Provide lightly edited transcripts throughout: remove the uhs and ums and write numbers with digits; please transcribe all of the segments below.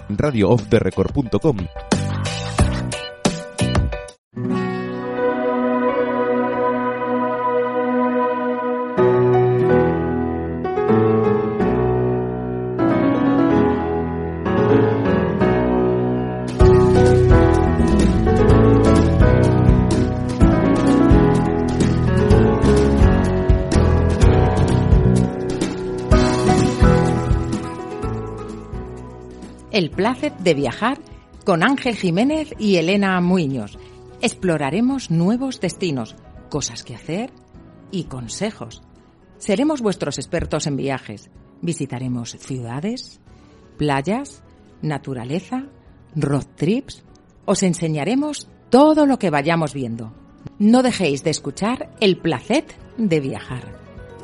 radioofftherecord.com. El placer de viajar con Ángel Jiménez y Elena Muiños. Exploraremos nuevos destinos, cosas que hacer y consejos. Seremos vuestros expertos en viajes. Visitaremos ciudades, playas, naturaleza, road trips. Os enseñaremos todo lo que vayamos viendo. No dejéis de escuchar El placer de viajar.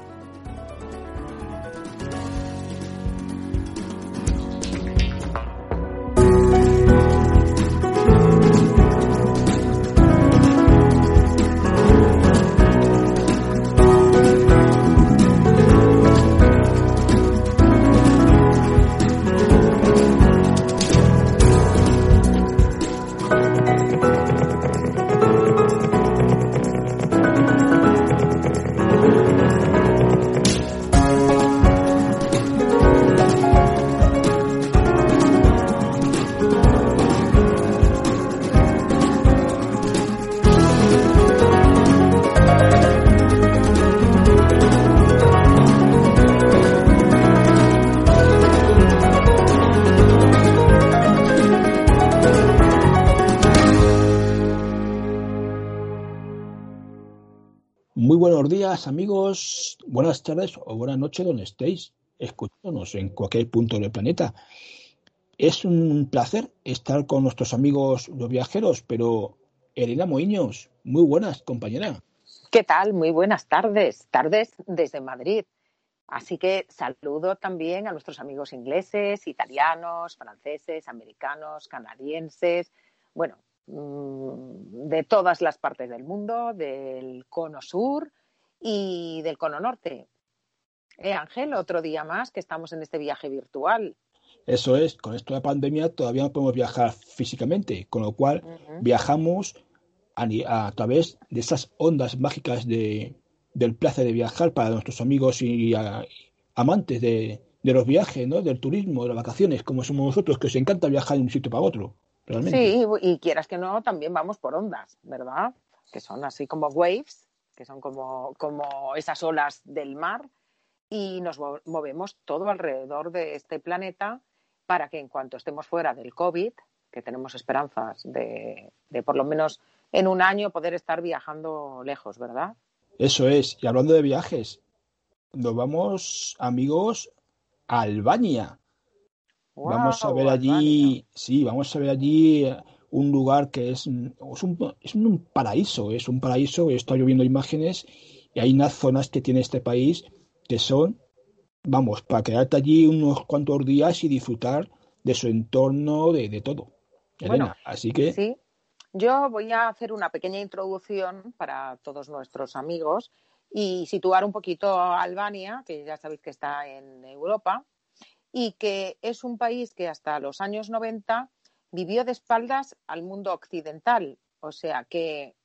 Muy buenos días, amigos, buenas tardes o buenas noches donde estéis escuchándonos en cualquier punto del planeta. Es un placer estar con nuestros amigos los viajeros, pero Elena Muiños, muy buenas, compañera. ¿Qué tal? Muy buenas tardes, desde Madrid. Así que saludo también a nuestros amigos ingleses, italianos, franceses, americanos, canadienses, bueno, de todas las partes del mundo, del cono sur y del cono norte. Ángel, otro día más que estamos en este viaje virtual. Eso es, con esto de la pandemia todavía no podemos viajar físicamente, con lo cual viajamos a través de esas ondas mágicas del placer de viajar para nuestros amigos y amantes de los viajes, ¿no? Del turismo, de las vacaciones, como somos nosotros, que os encanta viajar de un sitio para otro. Realmente. Sí, y quieras que no, también vamos por ondas, ¿verdad? Que son así como waves, que son como esas olas del mar, y nos movemos todo alrededor de este planeta para que en cuanto estemos fuera del COVID, que tenemos esperanzas de por lo menos en un año poder estar viajando lejos, ¿verdad? Eso es, y hablando de viajes, nos vamos, amigos, a Albania. Wow, Vamos a ver Albania. allí, sí, vamos a ver allí un lugar que es un paraíso, es un paraíso. He estado viendo imágenes y hay unas zonas que tiene este país que son, vamos, para quedarte allí unos cuantos días y disfrutar de su entorno, de todo. Bueno, Elena, así que sí, yo voy a hacer una pequeña introducción para todos nuestros amigos y situar un poquito a Albania, que ya sabéis que está en Europa, y que es un país que hasta los años 90 vivió de espaldas al mundo occidental, o sea que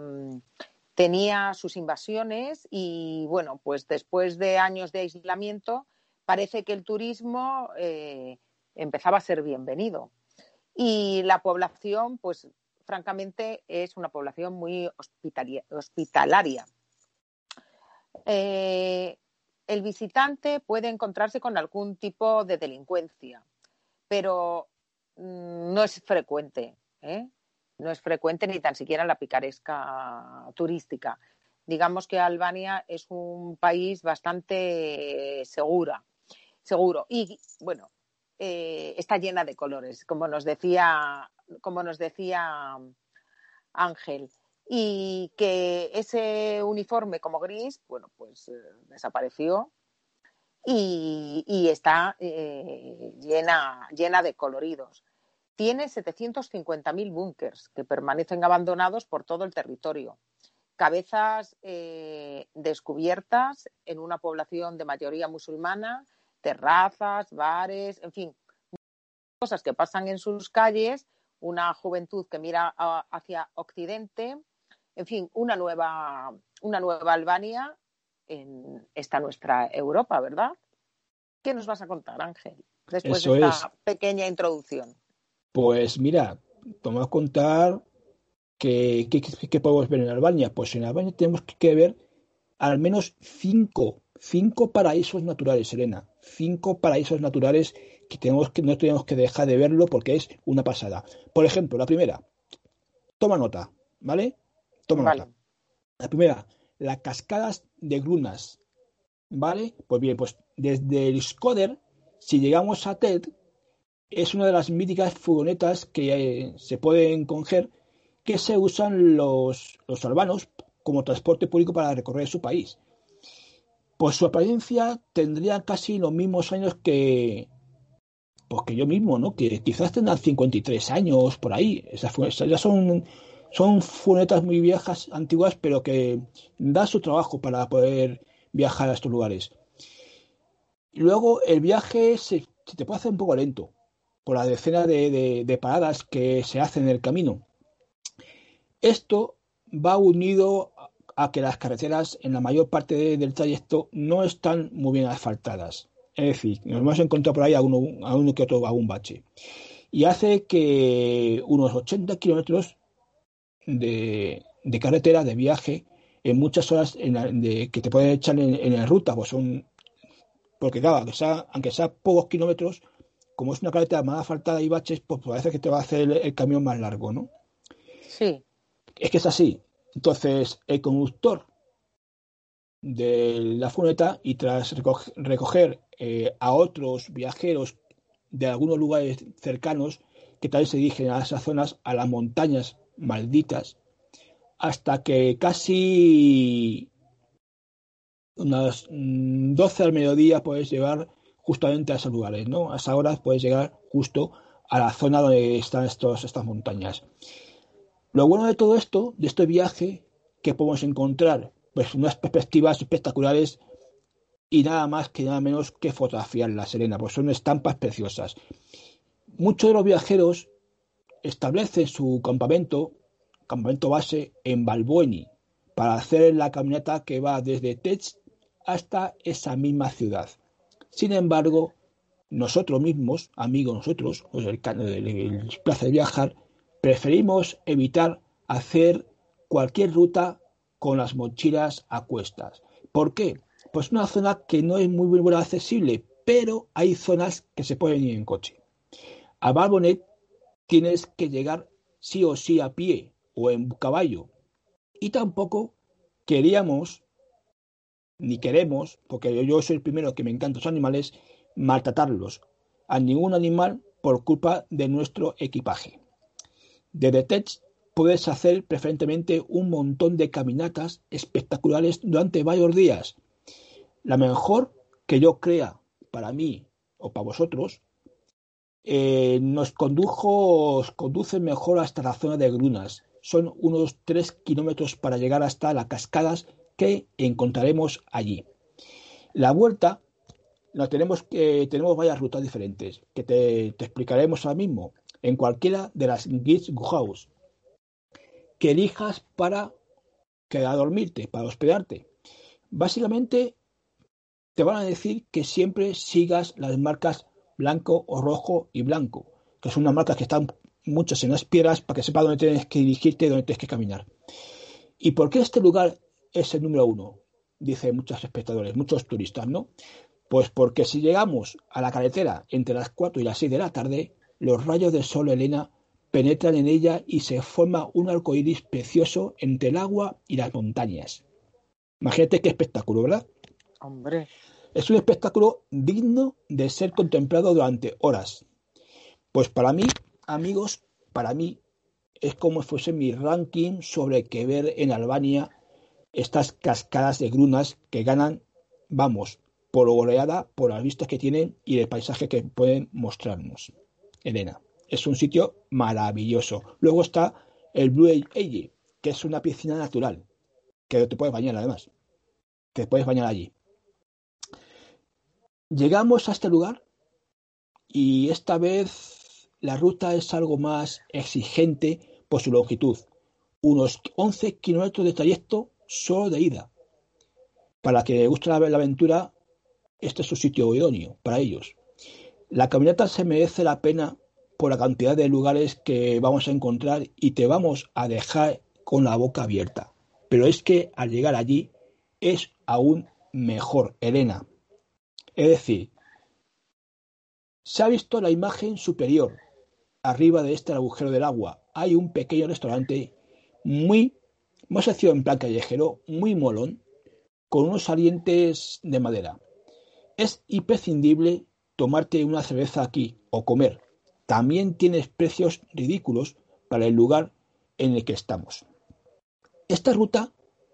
tenía sus invasiones y bueno, pues después de años de aislamiento parece que el turismo empezaba a ser bienvenido y la población, pues francamente es una población muy hospitalaria. El visitante puede encontrarse con algún tipo de delincuencia, pero no es frecuente, ¿eh? No es frecuente ni tan siquiera la picaresca turística. Digamos que Albania es un país bastante seguro y, bueno, está llena de colores, como nos decía Ángel. Y que ese uniforme como gris, bueno, pues desapareció y está llena de coloridos. Tiene 750.000 búnkers que permanecen abandonados por todo el territorio. Cabezas descubiertas en una población de mayoría musulmana, terrazas, bares, en fin, cosas que pasan en sus calles, una juventud que mira hacia Occidente, en fin, una nueva Albania en esta nuestra Europa, ¿verdad? ¿Qué nos vas a contar, Ángel, después de Eso es. esta pequeña introducción? Pues mira, vamos a contar qué podemos ver en Albania. Pues en Albania tenemos que ver al menos cinco paraísos naturales, Elena. 5 paraísos naturales que no tenemos que dejar de verlo porque es una pasada. Por ejemplo, la primera, toma nota, ¿vale? Toma Vale. nota. La primera, las cascadas de Grunas, ¿vale? Pues bien, pues desde el Skoder, si llegamos a Ted, es una de las míticas furgonetas que se pueden coger que se usan los albanos como transporte público para recorrer su país. Pues su apariencia tendría casi los mismos años pues que yo mismo, ¿no? Que quizás tendrán 53 años por ahí. Esas ya son furgonetas muy viejas, antiguas, pero que da su trabajo para poder viajar a estos lugares. Luego el viaje se te puede hacer un poco lento por la decena de paradas que se hacen en el camino. Esto va unido a que las carreteras en la mayor parte del trayecto no están muy bien asfaltadas. Es decir, nos hemos encontrado por ahí a uno que otro a un bache. Y hace que unos 80 kilómetros de carretera, de viaje, en muchas horas que te pueden echar en la ruta, pues porque claro, aunque sea pocos kilómetros, como es una carretera más asfaltada y baches, pues parece que te va a hacer el camión más largo, ¿no? Sí. Es que es así. Entonces, el conductor de la furgoneta, y tras recoger a otros viajeros de algunos lugares cercanos que también se dirigen a esas zonas, a las montañas malditas, hasta que casi unas 12 al mediodía puedes llegar justamente a esos lugares, ¿no? A esas horas puedes llegar justo a la zona donde están estas montañas. Lo bueno de todo esto, de este viaje, que podemos encontrar pues unas perspectivas espectaculares y nada más que nada menos que fotografiar la Serena, pues son estampas preciosas. Muchos de los viajeros establecen su campamento base en Balboni, para hacer la caminata que va desde Tech hasta esa misma ciudad. Sin embargo, nosotros mismos, amigos nosotros, pues el placer de viajar, preferimos evitar hacer cualquier ruta con las mochilas a cuestas. ¿Por qué? Pues una zona que no es muy buena accesible, pero hay zonas que se pueden ir en coche. A Balbonet tienes que llegar sí o sí a pie o en caballo. Y tampoco queríamos, ni queremos, porque yo soy el primero que me encantan los animales, maltratarlos a ningún animal por culpa de nuestro equipaje. Desde Tech puedes hacer preferentemente un montón de caminatas espectaculares durante varios días. La mejor que yo crea para mí o para vosotros nos conduce mejor hasta la zona de Grunas. Son unos 3 kilómetros para llegar hasta las cascadas que encontraremos allí. La vuelta tenemos varias rutas diferentes que te explicaremos ahora mismo en cualquiera de las guest house que elijas para dormirte, para hospedarte. Básicamente te van a decir que siempre sigas las marcas blanco o rojo y blanco, que son unas marcas que están muchas en las piedras para que sepas dónde tienes que dirigirte y dónde tienes que caminar. ¿Y por qué este lugar es el número 1? Dicen muchos espectadores, muchos turistas, ¿no? Pues porque si llegamos a la carretera entre las 4 y las 6 de la tarde, los rayos del sol, Elena, penetran en ella y se forma un arco iris precioso entre el agua y las montañas. Imagínate qué espectáculo, ¿verdad? Hombre. Es un espectáculo digno de ser contemplado durante horas. Pues para mí, amigos, es como si fuese mi ranking sobre qué ver en Albania, estas cascadas de Grunas que ganan, vamos, por goleada, por las vistas que tienen y el paisaje que pueden mostrarnos. Elena, es un sitio maravilloso. Luego está el Blue Age, que es una piscina natural, que te puedes bañar además. Te puedes bañar allí. Llegamos a este lugar y esta vez la ruta es algo más exigente por su longitud, unos 11 kilómetros de trayecto solo de ida. Para que les guste la aventura, este es su sitio idóneo para ellos. La caminata se merece la pena por la cantidad de lugares que vamos a encontrar y te vamos a dejar con la boca abierta. Pero es que al llegar allí es aún mejor, Elena. Es decir, se ha visto la imagen superior, arriba de este agujero del agua. Hay un pequeño restaurante hemos hecho en plan callejero, muy molón, con unos salientes de madera. Es imprescindible tomarte una cerveza aquí o comer. También tienes precios ridículos para el lugar en el que estamos. Esta ruta,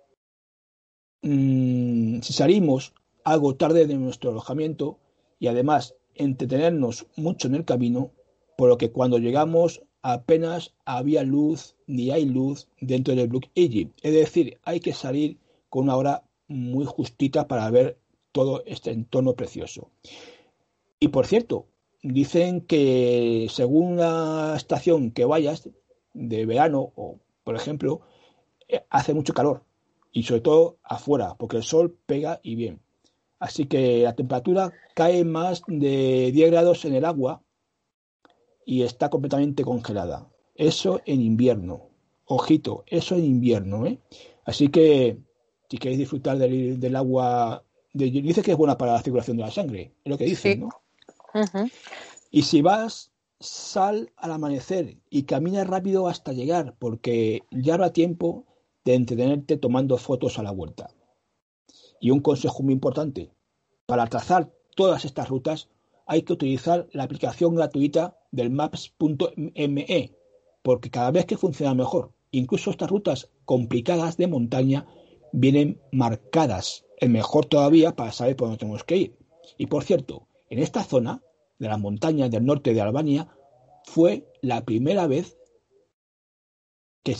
si salimos algo tarde de nuestro alojamiento y además entretenernos mucho en el camino, por lo que cuando llegamos apenas había luz ni hay luz dentro del Blue Egypt. Es decir, hay que salir con una hora muy justita para ver todo este entorno precioso. Y por cierto, dicen que según la estación que vayas, de verano o, por ejemplo, hace mucho calor. Y sobre todo afuera, porque el sol pega y bien. Así que la temperatura cae más de 10 grados en el agua y está completamente congelada. Eso en invierno. Ojito, eso en invierno, ¿eh? Así que si queréis disfrutar del agua, dice que es buena para la circulación de la sangre, es lo que dicen, Sí. ¿no? Uh-huh. Y si vas, sal al amanecer y camina rápido hasta llegar, porque ya habrá tiempo de entretenerte tomando fotos a la vuelta. Y un consejo muy importante, para trazar todas estas rutas hay que utilizar la aplicación gratuita del maps.me, porque cada vez que funciona mejor. Incluso estas rutas complicadas de montaña vienen marcadas, el mejor todavía para saber por dónde tenemos que ir. Y por cierto, en esta zona de las montañas del norte de Albania fue la primera vez que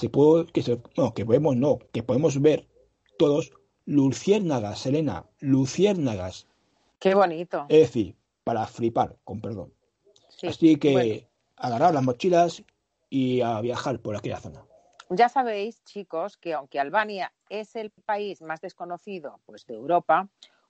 podemos ver todos luciérnagas, Selena, luciérnagas. Qué bonito. Es decir, para flipar, con perdón. Sí. Así Bueno, que agarrar las mochilas y a viajar por aquella zona. ya sabéis, chicos, que aunque Albania es el país más desconocido, pues, de Europa,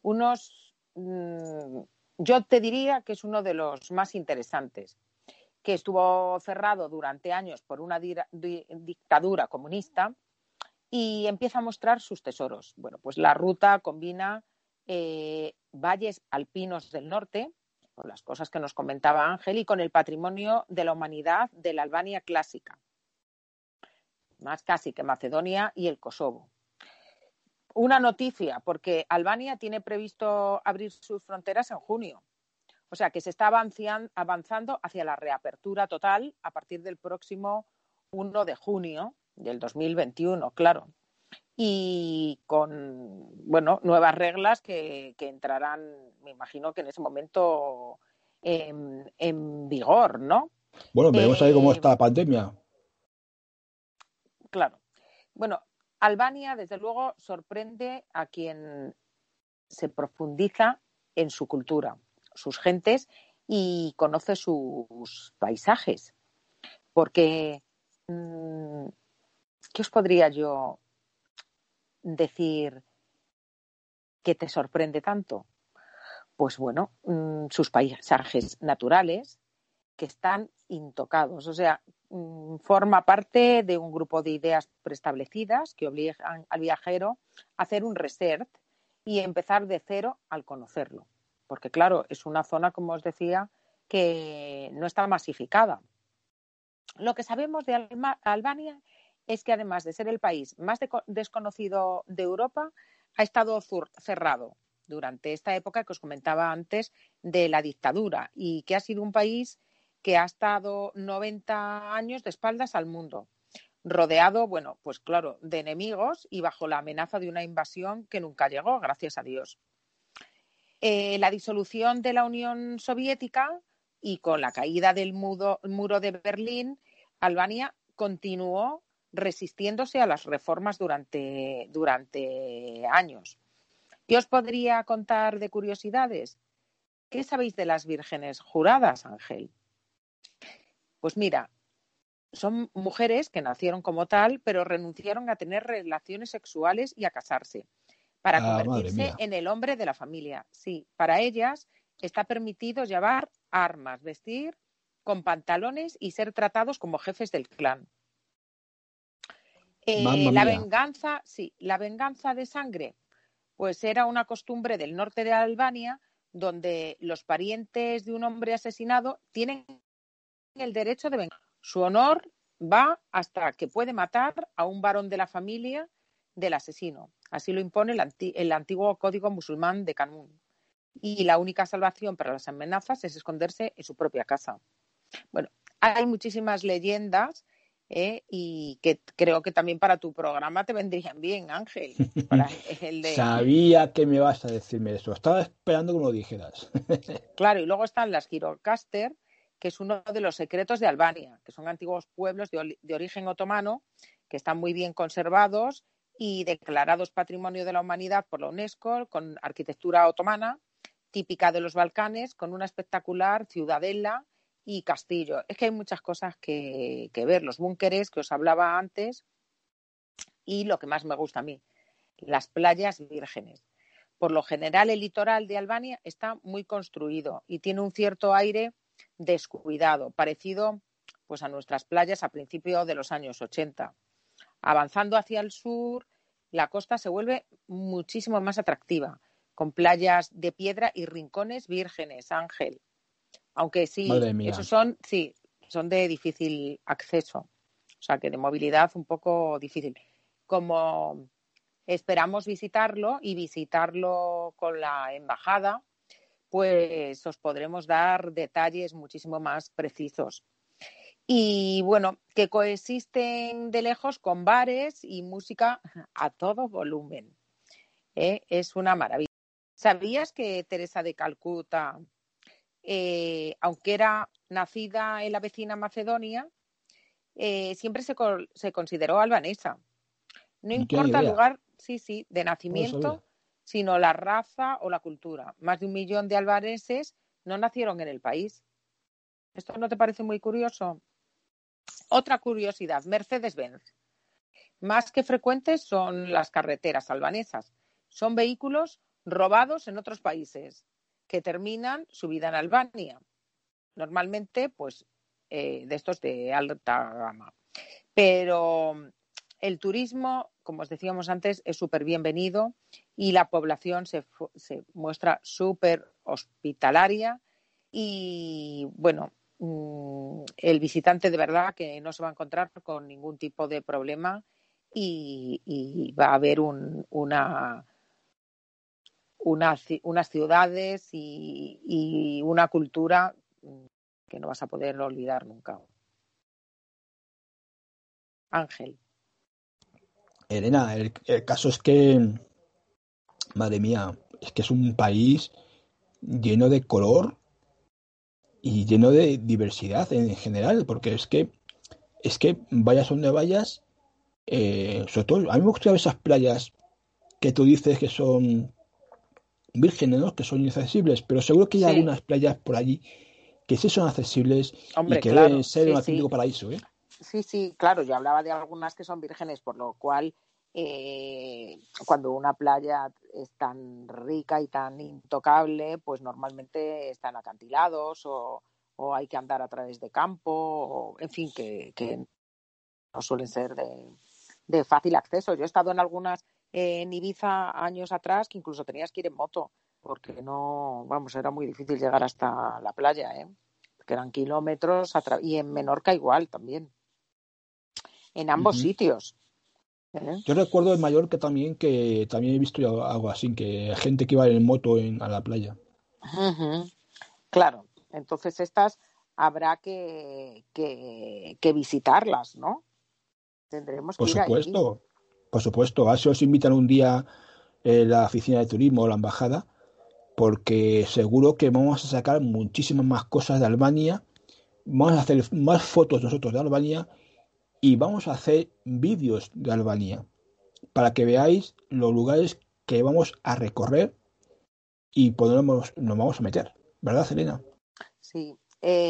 yo te diría que es uno de los más interesantes, que estuvo cerrado durante años por una dictadura comunista y empieza a mostrar sus tesoros. Bueno, pues la ruta combina valles alpinos del norte, con las cosas que nos comentaba Ángel, y con el patrimonio de la humanidad de la Albania clásica, más casi que Macedonia y el Kosovo. Una noticia, porque Albania tiene previsto abrir sus fronteras en junio. O sea que se está avanzando hacia la reapertura total a partir del próximo 1 de junio del 2021, claro. Y con, bueno, nuevas reglas que entrarán, me imagino que en ese momento en vigor, ¿no? Bueno, veremos ahí cómo está la pandemia. Claro. Bueno, Albania, desde luego, sorprende a quien se profundiza en su cultura, sus gentes y conoce sus paisajes. Porque, ¿qué os podría yo decir que te sorprende tanto? Pues bueno, sus paisajes naturales que están intocados. O sea, forma parte de un grupo de ideas preestablecidas que obligan al viajero a hacer un reset y empezar de cero al conocerlo. Porque claro, es una zona, como os decía, que no está masificada. Lo que sabemos de Albania es que además de ser el país más desconocido de Europa, ha estado cerrado durante esta época que os comentaba antes de la dictadura y que ha sido un país que ha estado 90 años de espaldas al mundo, rodeado, bueno, pues claro, de enemigos y bajo la amenaza de una invasión que nunca llegó, gracias a Dios. La disolución de la Unión Soviética y con la caída del muro de Berlín, Albania continuó resistiéndose a las reformas durante años. ¿Qué os podría contar de curiosidades? ¿Qué sabéis de las vírgenes juradas, Ángel? Pues mira, son mujeres que nacieron como tal, pero renunciaron a tener relaciones sexuales y a casarse para Madre convertirse mía. en el hombre de la familia. Sí, para ellas está permitido llevar armas, vestir con pantalones y ser tratados como jefes del clan. Mamma La mía. venganza, sí, la venganza de sangre, pues era una costumbre del norte de Albania, donde los parientes de un hombre asesinado tienen el derecho de vengar. Su honor va hasta que puede matar a un varón de la familia del asesino. Así lo impone el antiguo código musulmán de Kanun. Y la única salvación para las amenazas es esconderse en su propia casa. Bueno, hay muchísimas leyendas y que creo que también para tu programa te vendrían bien, Ángel. Para el de... Sabía que me vas a decirme eso. Estaba esperando que me lo dijeras. Claro, y luego están las Girocaster, que es uno de los secretos de Albania, que son antiguos pueblos de origen otomano, que están muy bien conservados y declarados Patrimonio de la Humanidad por la UNESCO, con arquitectura otomana, típica de los Balcanes, con una espectacular ciudadela y castillo. Es que hay muchas cosas que ver. Los búnkeres que os hablaba antes y lo que más me gusta a mí, las playas vírgenes. Por lo general, el litoral de Albania está muy construido y tiene un cierto aire descuidado, parecido pues, a nuestras playas a principios de los años 80. Avanzando hacia el sur, la costa se vuelve muchísimo más atractiva, con playas de piedra y rincones vírgenes, Ángel. Aunque sí, Madre mía. esos son de difícil acceso, o sea que de movilidad un poco difícil. Como esperamos visitarlo con la embajada, pues os podremos dar detalles muchísimo más precisos. Y bueno, que coexisten de lejos con bares y música a todo volumen. Es una maravilla. ¿Sabías que Teresa de Calcuta, aunque era nacida en la vecina Macedonia, siempre se consideró albanesa? No No tenía ni importa el idea. lugar, sí, de No lo sabía. nacimiento, sino la raza o la cultura. Más de 1 millón de albaneses no nacieron en el país. ¿Esto no te parece muy curioso? Otra curiosidad, Mercedes-Benz. Más que frecuentes son las carreteras albanesas. Son vehículos robados en otros países que terminan su vida en Albania. Normalmente, pues, de estos de alta gama. Pero el turismo, como os decíamos antes, es súper bienvenido y la población se muestra súper hospitalaria y, bueno, el visitante de verdad que no se va a encontrar con ningún tipo de problema y va a haber unas ciudades y una cultura que no vas a poder olvidar nunca. Ángel. Elena, el caso es que, madre mía, es que es un país lleno de color y lleno de diversidad en general, porque es que vayas donde vayas, sobre todo, a mí me gusta ver esas playas que tú dices que son vírgenes, ¿no? Que son inaccesibles, pero seguro que hay Sí, algunas playas por allí que sí son accesibles y hombre, que deben claro, ser un sí, auténtico sí. paraíso, ¿eh? Sí, claro, yo hablaba de algunas que son vírgenes, por lo cual cuando una playa es tan rica y tan intocable, pues normalmente están acantilados o hay que andar a través de campo, o, en fin, que no suelen ser de fácil acceso. Yo he estado en algunas en Ibiza años atrás que incluso tenías que ir en moto, porque no, vamos, era muy difícil llegar hasta la playa, que eran kilómetros, y en Menorca igual también. En ambos Ujú. sitios. ¿Eh? Yo recuerdo en Mallorca también que también he visto yo algo así, que gente que iba en moto a la playa. Uh-huh. Claro, entonces estas habrá que visitarlas, ¿no? Tendremos Por que ir allí. supuesto, por supuesto. A ver si os invitan un día la oficina de turismo o la embajada, porque seguro que vamos a sacar muchísimas más cosas de Albania, vamos a hacer más fotos nosotros de Albania y vamos a hacer vídeos de Albania para que veáis los lugares que vamos a recorrer y por dónde nos vamos a meter, ¿verdad, Selena? Sí.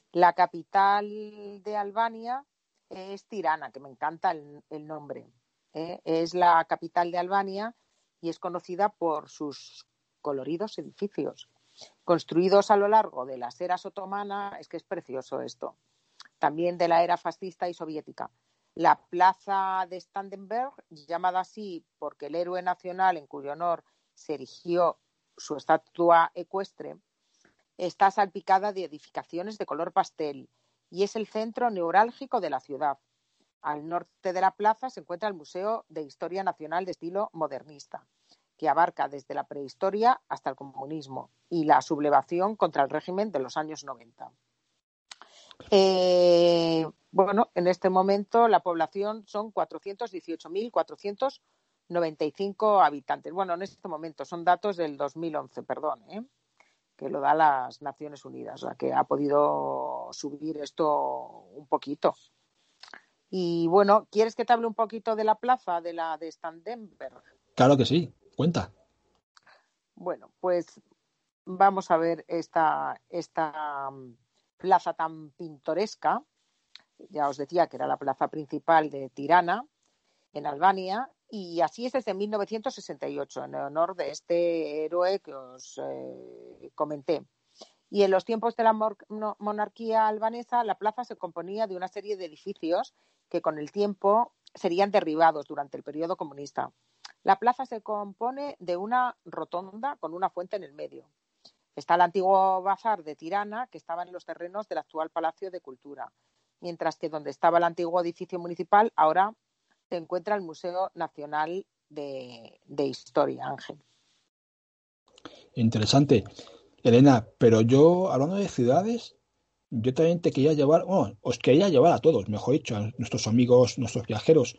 La capital de Albania es Tirana, que me encanta el nombre. Es la capital de Albania y es conocida por sus coloridos edificios, construidos a lo largo de las eras otomana. Es que es precioso esto. También de la era fascista y soviética. La plaza de Standenberg, llamada así porque el héroe nacional en cuyo honor se erigió su estatua ecuestre, está salpicada de edificaciones de color pastel y es el centro neurálgico de la ciudad. Al norte de la plaza se encuentra el Museo de Historia Nacional de estilo modernista, que abarca desde la prehistoria hasta el comunismo y la sublevación contra el régimen de los años 90. Bueno, en este momento la población son 418.495 habitantes. Bueno, en este momento son datos del 2011, perdón, que lo da las Naciones Unidas, la que ha podido subir esto un poquito. Y bueno, ¿quieres que te hable un poquito de la plaza de Standenberg? Claro que sí, cuenta. Bueno, pues vamos a ver esta plaza tan pintoresca. Ya os decía que era la plaza principal de Tirana, en Albania, y así es desde 1968, en honor de este héroe que os comenté. Y en los tiempos de la monarquía albanesa, la plaza se componía de una serie de edificios que con el tiempo serían derribados durante el periodo comunista. La plaza se compone de una rotonda con una fuente en el medio. Está el antiguo bazar de Tirana, que estaba en los terrenos del actual Palacio de Cultura, mientras que donde estaba el antiguo edificio municipal, ahora se encuentra el Museo Nacional de Historia, Ángel. Interesante. Elena, pero yo, hablando de ciudades, yo también te quería llevar, bueno, os quería llevar a todos, mejor dicho, a nuestros amigos, nuestros viajeros,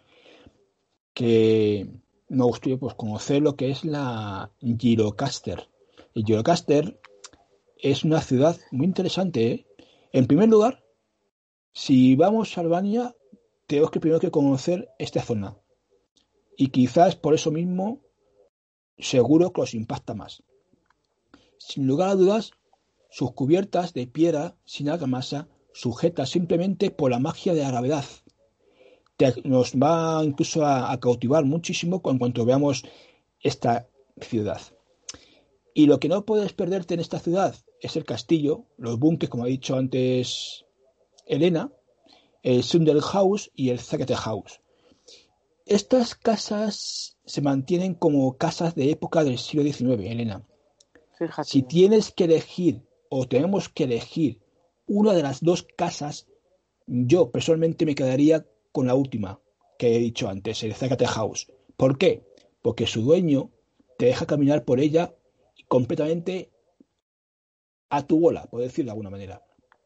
que me gustaría pues conocer lo que es la Gjirokasper. El Gjirokasper es una ciudad muy interesante, ¿eh? En primer lugar, si vamos a Albania, tenemos que primero que conocer esta zona. Y quizás por eso mismo, seguro que os impacta más. Sin lugar a dudas, sus cubiertas de piedra sin argamasa, sujetas simplemente por la magia de la gravedad. Nos va incluso a cautivar muchísimo en cuanto veamos esta ciudad. Y lo que no puedes perderte en esta ciudad es el castillo, los búnkeres, como ha dicho antes Elena, el House y el Zakete House. Estas casas se mantienen como casas de época del siglo XIX, Elena. Fíjate. Si tienes que elegir o tenemos que elegir una de las dos casas, yo personalmente me quedaría con la última que he dicho antes, el Zakate House. ¿Por qué? Porque su dueño te deja caminar por ella completamente a tu bola, por decirlo de alguna manera.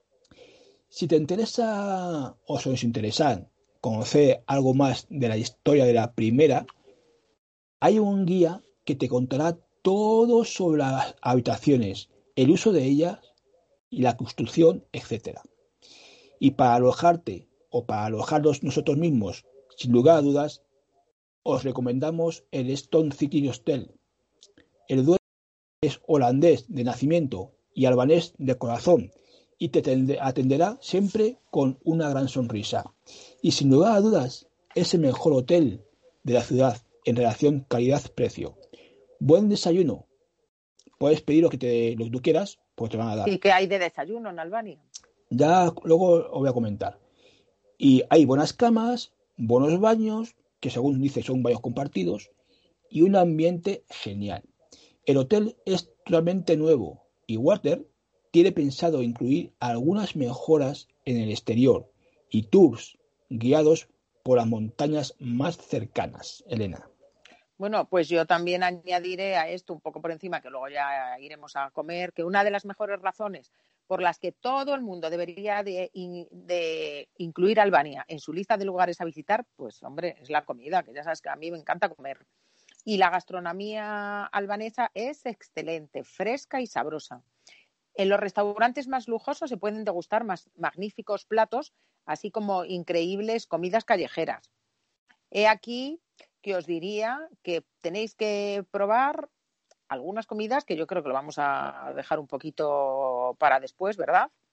Si te interesa o os interesa conocer algo más de la historia de la primera, hay un guía que te contará todo sobre las habitaciones, el uso de ellas y la construcción, etc. Y para alojarte o para alojarlos nosotros mismos, sin lugar a dudas, os recomendamos el Stone City Hostel. El dueño es holandés de nacimiento y albanés de corazón y te atenderá siempre con una gran sonrisa. Y sin lugar a dudas, es el mejor hotel de la ciudad en relación calidad-precio. Buen desayuno. Puedes pedir lo que tú quieras, pues te van a dar. ¿Y qué hay de desayuno en Albania? Ya luego os voy a comentar. Y hay buenas camas, buenos baños, que según dice son baños compartidos, y un ambiente genial. El hotel es totalmente nuevo y Water tiene pensado incluir algunas mejoras en el exterior y tours guiados por las montañas más cercanas, Elena. Bueno, pues yo también añadiré a esto un poco por encima, que luego ya iremos a comer, que una de las mejores razones por las que todo el mundo debería de incluir Albania en su lista de lugares a visitar, pues hombre, es la comida, que ya sabes que a mí me encanta comer. Y la gastronomía albanesa es excelente, fresca y sabrosa. En los restaurantes más lujosos se pueden degustar más magníficos platos, así como increíbles comidas callejeras. He aquí que os diría que tenéis que probar algunas comidas que yo creo que lo vamos a dejar un poquito para después, ¿verdad?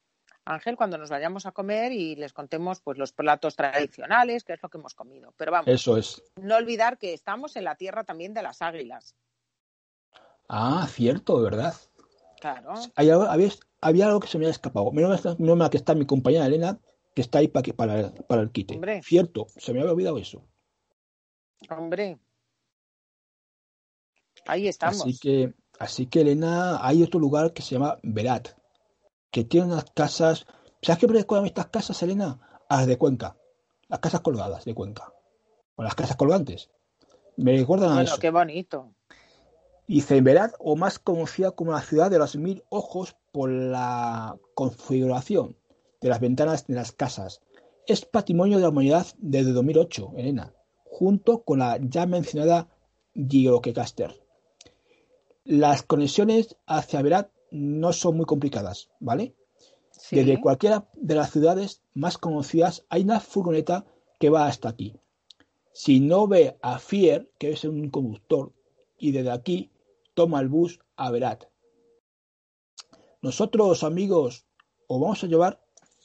Ángel, cuando nos vayamos a comer y les contemos pues los platos tradicionales, que es lo que hemos comido. Pero vamos, Eso es. no olvidar que estamos en la tierra también de las águilas. Ah, cierto, de verdad. Claro. Había algo que se me ha escapado. Menos mal que está mi compañera Elena, que está ahí para el quite. Hombre. Cierto, se me había olvidado eso. Hombre. Ahí estamos. Así que Elena, hay otro lugar que se llama Berat, que tiene unas casas. ¿Sabes qué me recuerdan estas casas, Elena? A las de Cuenca. Las casas colgadas de Cuenca. O las casas colgantes. Me recuerdan a eso. Bueno, qué bonito. Y Berat, o más conocida como la ciudad de los 1000 ojos por la configuración de las ventanas de las casas. Es patrimonio de la humanidad desde 2008, Elena, junto con la ya mencionada Gjirokastër. Las conexiones hacia Berat no son muy complicadas, ¿vale? Sí. Desde cualquiera de las ciudades más conocidas hay una furgoneta que va hasta aquí. Si no ve a Fier, que es un conductor, y desde aquí toma el bus a Berat. Nosotros, amigos, os vamos a llevar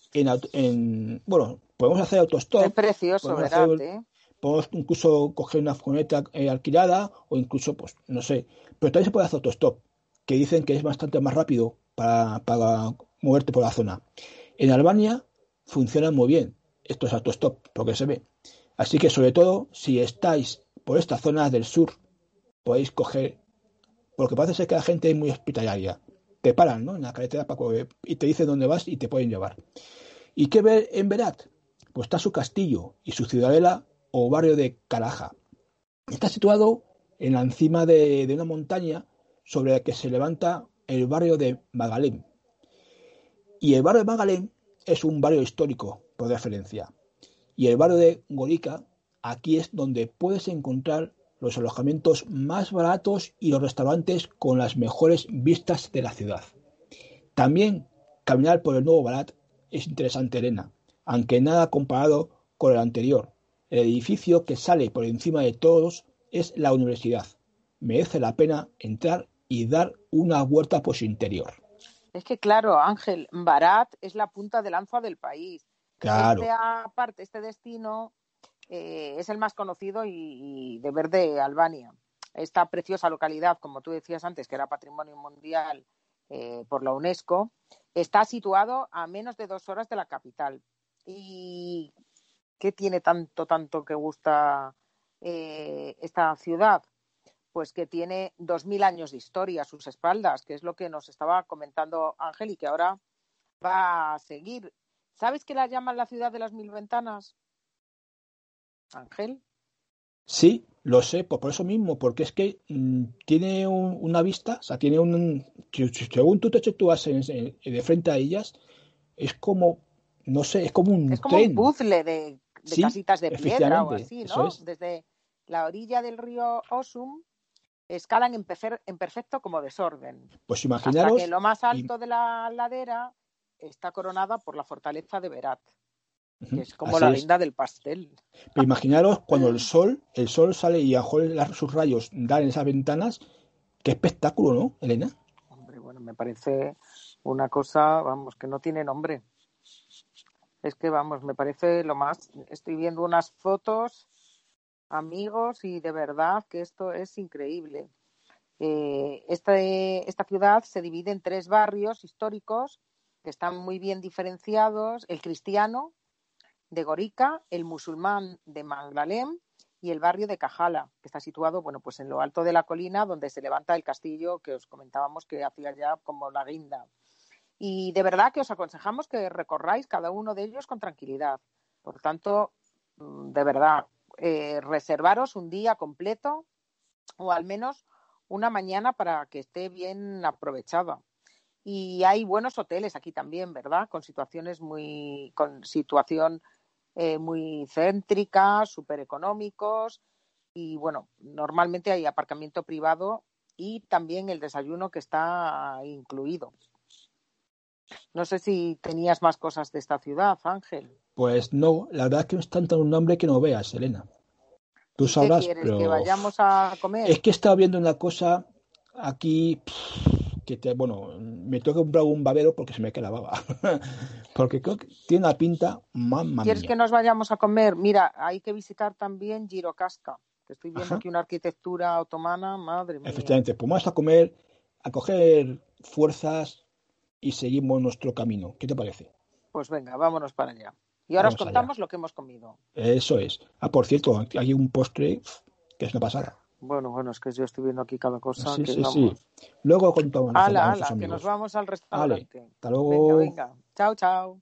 bueno, podemos hacer autostop. Es precioso, Berat, Podemos incluso coger una furgoneta alquilada o incluso, pues, no sé. Pero también se puede hacer autostop, que dicen que es bastante más rápido para moverte por la zona. En Albania funcionan muy bien estos autostop, porque se ve. Así que, sobre todo, si estáis por esta zona del sur, podéis coger, porque parece ser que la gente es muy hospitalaria. Te paran, ¿no?, en la carretera y te dicen dónde vas y te pueden llevar. ¿Y qué ver en Berat? Pues está su castillo y su ciudadela o barrio de Karaja. Está situado en la encima de una montaña sobre la que se levanta el barrio de Magalén. Y el barrio de Magalén es un barrio histórico, por referencia. Y el barrio de Gorica, aquí es donde puedes encontrar los alojamientos más baratos y los restaurantes con las mejores vistas de la ciudad. También caminar por el nuevo Berat es interesante, Elena, aunque nada comparado con el anterior. El edificio que sale por encima de todos es la universidad. Merece la pena entrar y dar una vuelta por su interior. Es que claro, Ángel, Berat es la punta de lanza del país. Claro. Este destino es el más conocido y de ver de Albania. Esta preciosa localidad, como tú decías antes, que era Patrimonio Mundial por la UNESCO, está situado a menos de 2 horas de la capital. ¿Y qué tiene tanto que gusta esta ciudad? Pues que tiene 2000 años de historia a sus espaldas, que es lo que nos estaba comentando Ángel y que ahora va a seguir. ¿Sabes que la llaman la ciudad de las 1000 ventanas, Ángel? Sí, lo sé, por eso mismo, porque es que tiene una vista, o sea, tiene según tú te sitúas de frente a ellas, es como, no sé, es como un tren. Un puzzle de Sí, casitas de piedra o así, ¿no? Es. Desde la orilla del río Osum escalan en perfecto como desorden. Pues imaginaros. Hasta que lo más alto de la ladera está coronada por la fortaleza de Berat, que es como la guinda del pastel. Pero imaginaros cuando el sol sale y sus rayos dan en esas ventanas, qué espectáculo, ¿no, Elena? Hombre, bueno, me parece una cosa, vamos, que no tiene nombre. Es que, vamos, me parece lo más. Estoy viendo unas fotos, amigos, y de verdad que esto es increíble. Esta ciudad se divide en 3 barrios históricos que están muy bien diferenciados: el cristiano de Gorica, el musulmán de Magalén y el barrio de Kahala, que está situado, bueno, pues en lo alto de la colina donde se levanta el castillo que os comentábamos que hacía ya como la guinda. Y de verdad que os aconsejamos que recorráis cada uno de ellos con tranquilidad. Por tanto, de verdad, reservaros un día completo o al menos una mañana para que esté bien aprovechada. Y hay buenos hoteles aquí también, ¿verdad? Con situación muy céntrica, súper económicos y, bueno, normalmente hay aparcamiento privado y también el desayuno que está incluido. No sé si tenías más cosas de esta ciudad, Ángel. Pues no, la verdad es que no es tanto un nombre que no veas, Elena. Tú ¿Qué sabrás, quieres? pero ¿Que vayamos a comer? es que he estado viendo una cosa aquí me tengo que comprar un babero porque se me queda la baba. porque creo que tiene una pinta, mamma ¿Quieres mía. que nos vayamos a comer? Mira, hay que visitar también Girocasca, que estoy viendo Ajá, aquí una arquitectura otomana, madre mía. efectivamente, pues vamos a comer, a coger fuerzas y seguimos nuestro camino. ¿Qué te parece? Pues venga, vámonos para allá. Y ahora os Vamos allá. contamos lo que hemos comido. Eso es. Ah, por cierto, hay un postre que es una pasada. Bueno, es que yo estoy viendo aquí cada cosa Sí, que sí, sí. vamos. Luego contamos a nuestros Ala, que nos amigos. vamos al Vale, restaurante. hasta Venga, luego. venga. Chao, chao.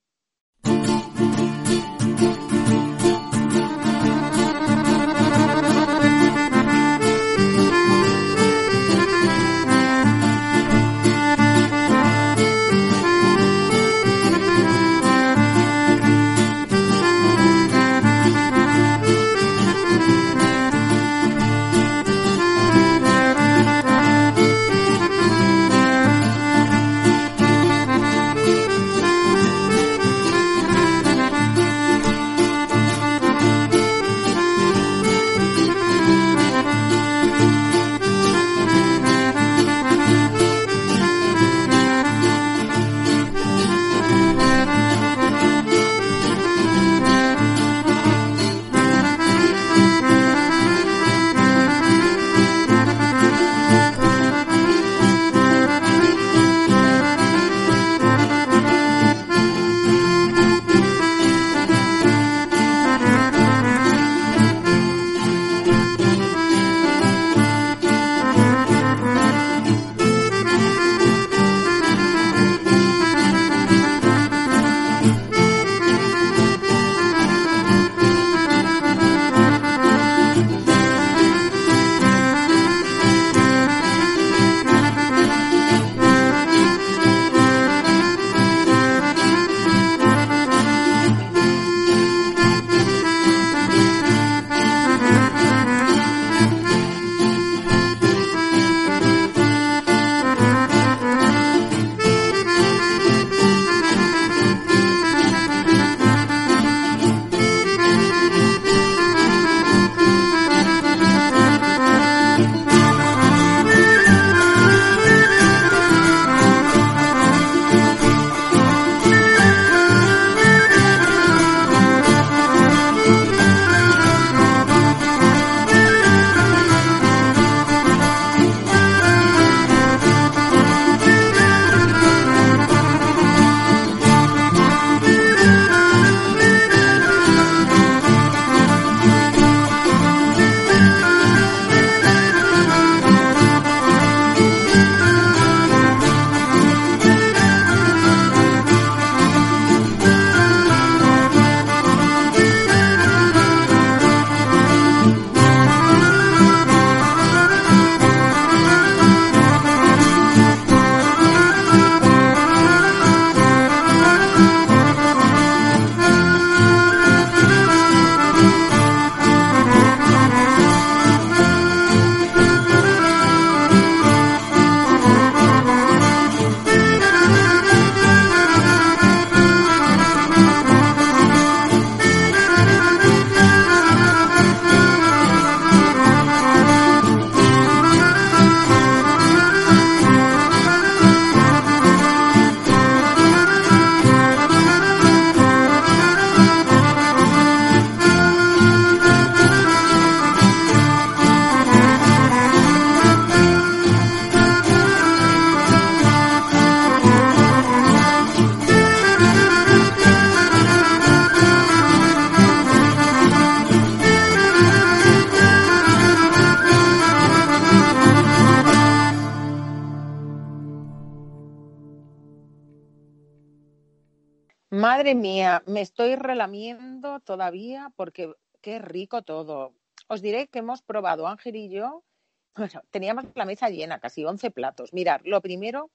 Madre mía, me estoy relamiendo todavía porque qué rico todo. Os diré que hemos probado, Ángel y yo, bueno, teníamos la mesa llena, casi 11 platos. Mirad, lo primero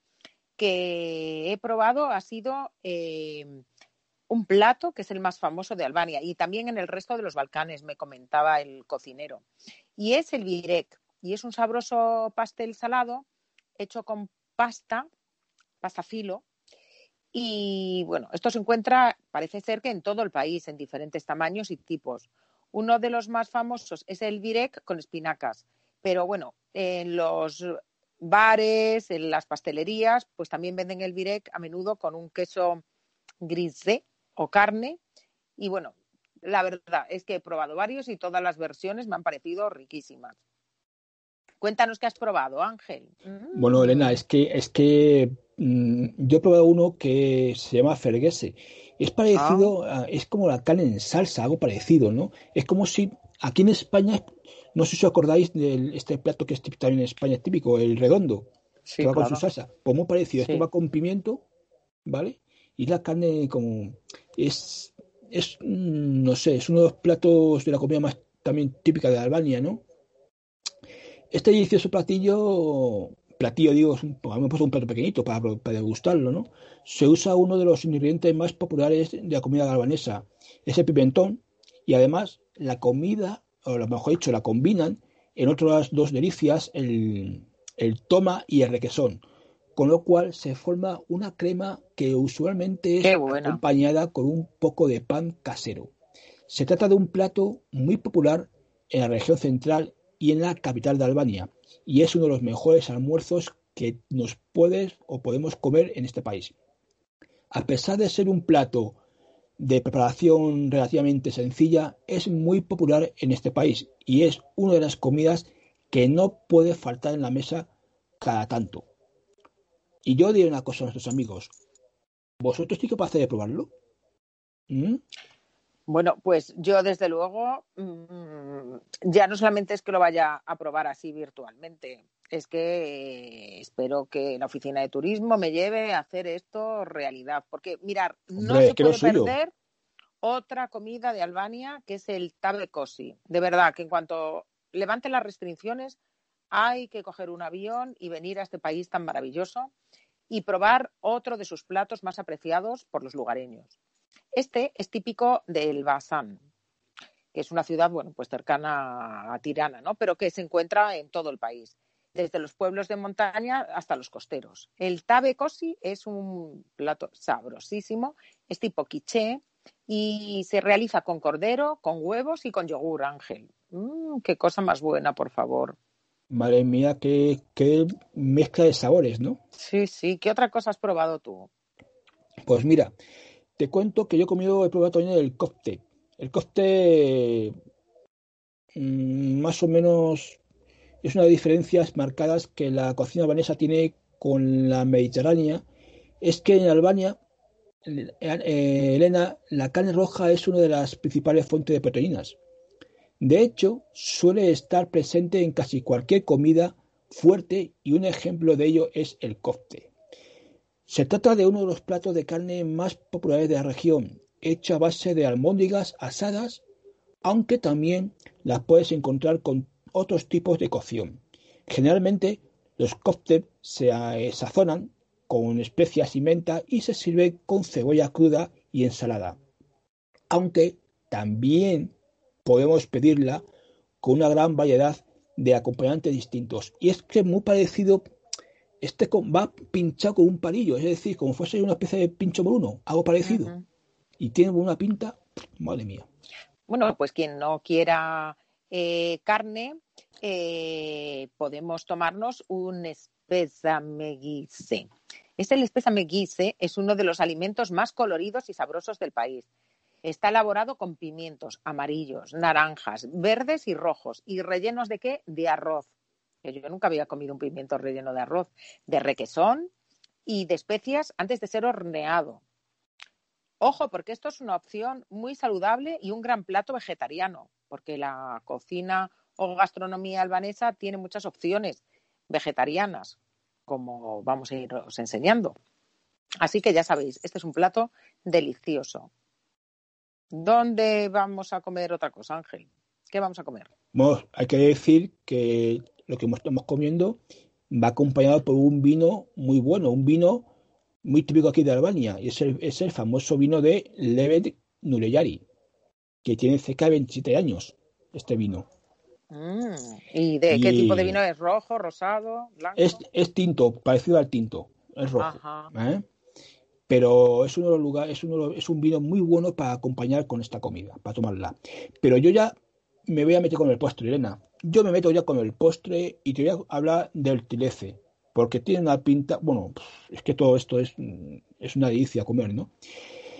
que he probado ha sido un plato que es el más famoso de Albania y también en el resto de los Balcanes, me comentaba el cocinero. Y es el birek, y es un sabroso pastel salado hecho con pasta filo. Y bueno, esto se encuentra, parece ser que en todo el país, en diferentes tamaños y tipos. Uno de los más famosos es el birek con espinacas, pero bueno, en los bares, en las pastelerías, pues también venden el birek a menudo con un queso grisé o carne. Y bueno, la verdad es que he probado varios y todas las versiones me han parecido riquísimas. Cuéntanos qué has probado, Ángel. Bueno, Elena, es que yo he probado uno que se llama ferguese. Es Ah, parecido, es como la carne en salsa, algo parecido, ¿no? Es como si aquí en España, no sé si os acordáis de este plato que es también en España es típico, el redondo, que sí, va con su claro. salsa. Pues muy parecido, esto Sí. va con pimiento, ¿vale? Y la carne como es, no sé, es uno de los platos de la comida más también típica de Albania, ¿no? Este delicioso platillo digo, a mí me he puesto un plato pequeñito para degustarlo, ¿no? Se usa uno de los ingredientes más populares de la comida albanesa, es el pimentón, y además la comida, o lo mejor dicho, la combinan en otras dos delicias, el toma y el requesón, con lo cual se forma una crema que usualmente Qué es buena. acompañada con un poco de pan casero. Se trata de un plato muy popular en la región central y en la capital de Albania, y es uno de los mejores almuerzos que nos puedes o podemos comer en este país. A pesar de ser un plato de preparación relativamente sencilla, es muy popular en este país y es una de las comidas que no puede faltar en la mesa cada tanto. Y yo diré una cosa a nuestros amigos, ¿vosotros sois capaces de probarlo? ¿Mm? Bueno, pues yo desde luego ya no solamente es que lo vaya a probar así virtualmente, es que espero que la oficina de turismo me lleve a hacer esto realidad, porque mirar, no Hombre, es se que lo puede suyo. perder otra comida de Albania que es el tabe kosi. De verdad que en cuanto levanten las restricciones hay que coger un avión y venir a este país tan maravilloso y probar otro de sus platos más apreciados por los lugareños. Este es típico de Elbasan, que es una ciudad, bueno, pues cercana a Tirana, ¿no? Pero que se encuentra en todo el país, desde los pueblos de montaña hasta los costeros. El tabe kosi es un plato sabrosísimo, es tipo quiché y se realiza con cordero, con huevos y con yogur, Ángel. Qué cosa más buena, por favor. Madre mía, qué mezcla de sabores, ¿no? Sí, sí. ¿Qué otra cosa has probado tú? Pues mira, te cuento que yo he probado también el kofte. El kofte, más o menos, es una de las diferencias marcadas que la cocina albanesa tiene con la mediterránea. Es que en Albania, Elena, la carne roja es una de las principales fuentes de proteínas. De hecho, suele estar presente en casi cualquier comida fuerte y un ejemplo de ello es el kofte. Se trata de uno de los platos de carne más populares de la región, hecho a base de albóndigas asadas, aunque también las puedes encontrar con otros tipos de cocción. Generalmente los cócteles se sazonan con especias y menta y se sirve con cebolla cruda y ensalada, aunque también podemos pedirla con una gran variedad de acompañantes distintos. Y es que es muy parecido, va pinchado con un palillo, es decir, como fuese una especie de pincho moruno, algo parecido. Ujú. Y tiene una pinta, madre mía. Bueno, pues quien no quiera carne, podemos tomarnos un spesameguise. El spesameguise es uno de los alimentos más coloridos y sabrosos del país. Está elaborado con pimientos amarillos, naranjas, verdes y rojos. ¿Y rellenos de qué? De arroz. Que yo nunca había comido un pimiento relleno de arroz. De requesón y de especias antes de ser horneado. Ojo, porque esto es una opción muy saludable y un gran plato vegetariano, porque la cocina o gastronomía albanesa tiene muchas opciones vegetarianas, como vamos a iros enseñando. Así que ya sabéis, este es un plato delicioso. ¿Dónde vamos a comer otra cosa, Ángel? ¿Qué vamos a comer? Bueno, hay que decir que lo que estamos comiendo va acompañado por un vino muy bueno, un vino muy típico aquí de Albania, y es el famoso vino de Levet Nureyari, que tiene cerca de 27 años, este vino. ¿Y de qué tipo de vino Y es? ¿Rojo, rosado, es, blanco? es tinto, parecido al tinto, es rojo. Ajá. ¿Eh? Pero es uno de los lugares, es un vino muy bueno para acompañar con esta comida, para tomarla. Pero yo ya me voy a meter con el postre, Elena. Yo me meto ya con el postre y te voy a hablar del tilece, porque tiene una pinta, bueno, es que todo esto es una delicia comer, ¿no?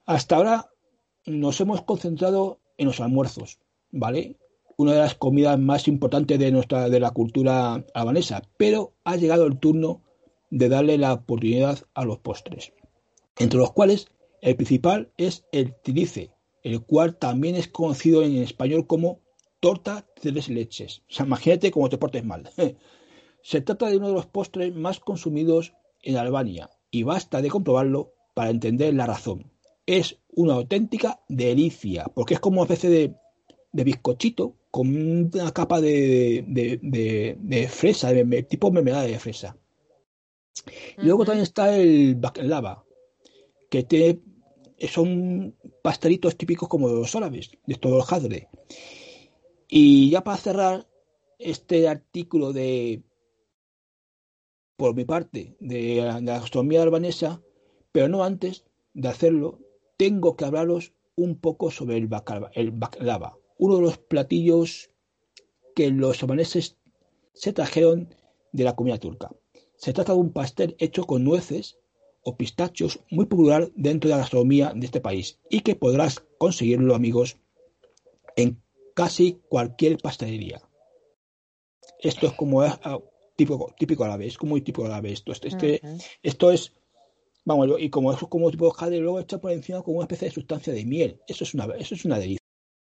Hasta ahora nos hemos concentrado en los almuerzos, ¿vale? Una de las comidas más importantes de la cultura albanesa, pero ha llegado el turno de darle la oportunidad a los postres, entre los cuales el principal es el tirice, el cual también es conocido en español como torta tres leches. O sea, imagínate cómo te portes mal. Se trata de uno de los postres más consumidos en Albania y basta de comprobarlo para entender la razón. Es una auténtica delicia, porque es como una especie de bizcochito con una capa de fresa, tipo mermelada de fresa. Y luego también está el baklava, que son pastelitos típicos como de los árabes, de todo el jadre. Y ya para cerrar este artículo por mi parte, de la gastronomía albanesa, pero no antes de hacerlo, tengo que hablaros un poco sobre el baklava, uno de los platillos que los albaneses se trajeron de la comida turca. Se trata de un pastel hecho con nueces o pistachos muy popular dentro de la gastronomía de este país y que podrás conseguirlo, amigos, en casi cualquier pastelería. Esto es como típico árabe, es como muy típico árabe esto. Esto es, vamos, y como es como tipo de jade, luego hecho por encima con una especie de sustancia de miel. Eso es una delicia.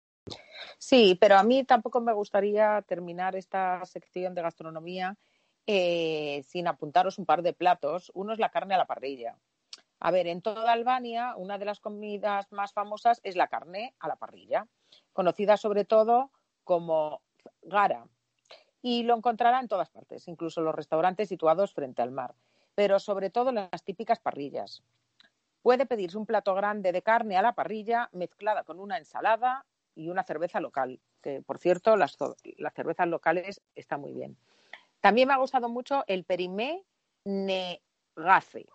Sí, pero a mí tampoco me gustaría terminar esta sección de gastronomía sin apuntaros un par de platos. Uno es la carne a la parrilla. A ver, en toda Albania, una de las comidas más famosas es la carne a la parrilla, conocida sobre todo como gara. Y lo encontrará en todas partes, incluso en los restaurantes situados frente al mar, pero sobre todo en las típicas parrillas. Puede pedirse un plato grande de carne a la parrilla mezclada con una ensalada y una cerveza local, que por cierto las cervezas locales están muy bien. También me ha gustado mucho el perimé negare,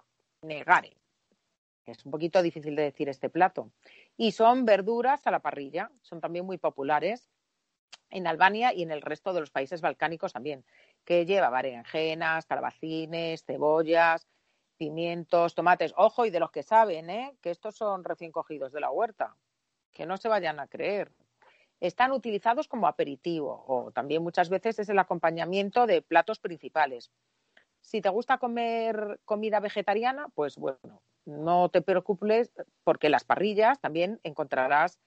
que es un poquito difícil de decir este plato. Y son verduras a la parrilla, son también muy populares en Albania y en el resto de los países balcánicos también, que lleva berenjenas, calabacines, cebollas, pimientos, tomates. Ojo, y de los que saben, que estos son recién cogidos de la huerta, que no se vayan a creer. Están utilizados como aperitivo o también muchas veces es el acompañamiento de platos principales. Si te gusta comer comida vegetariana, pues bueno, no te preocupes porque en las parrillas también encontrarás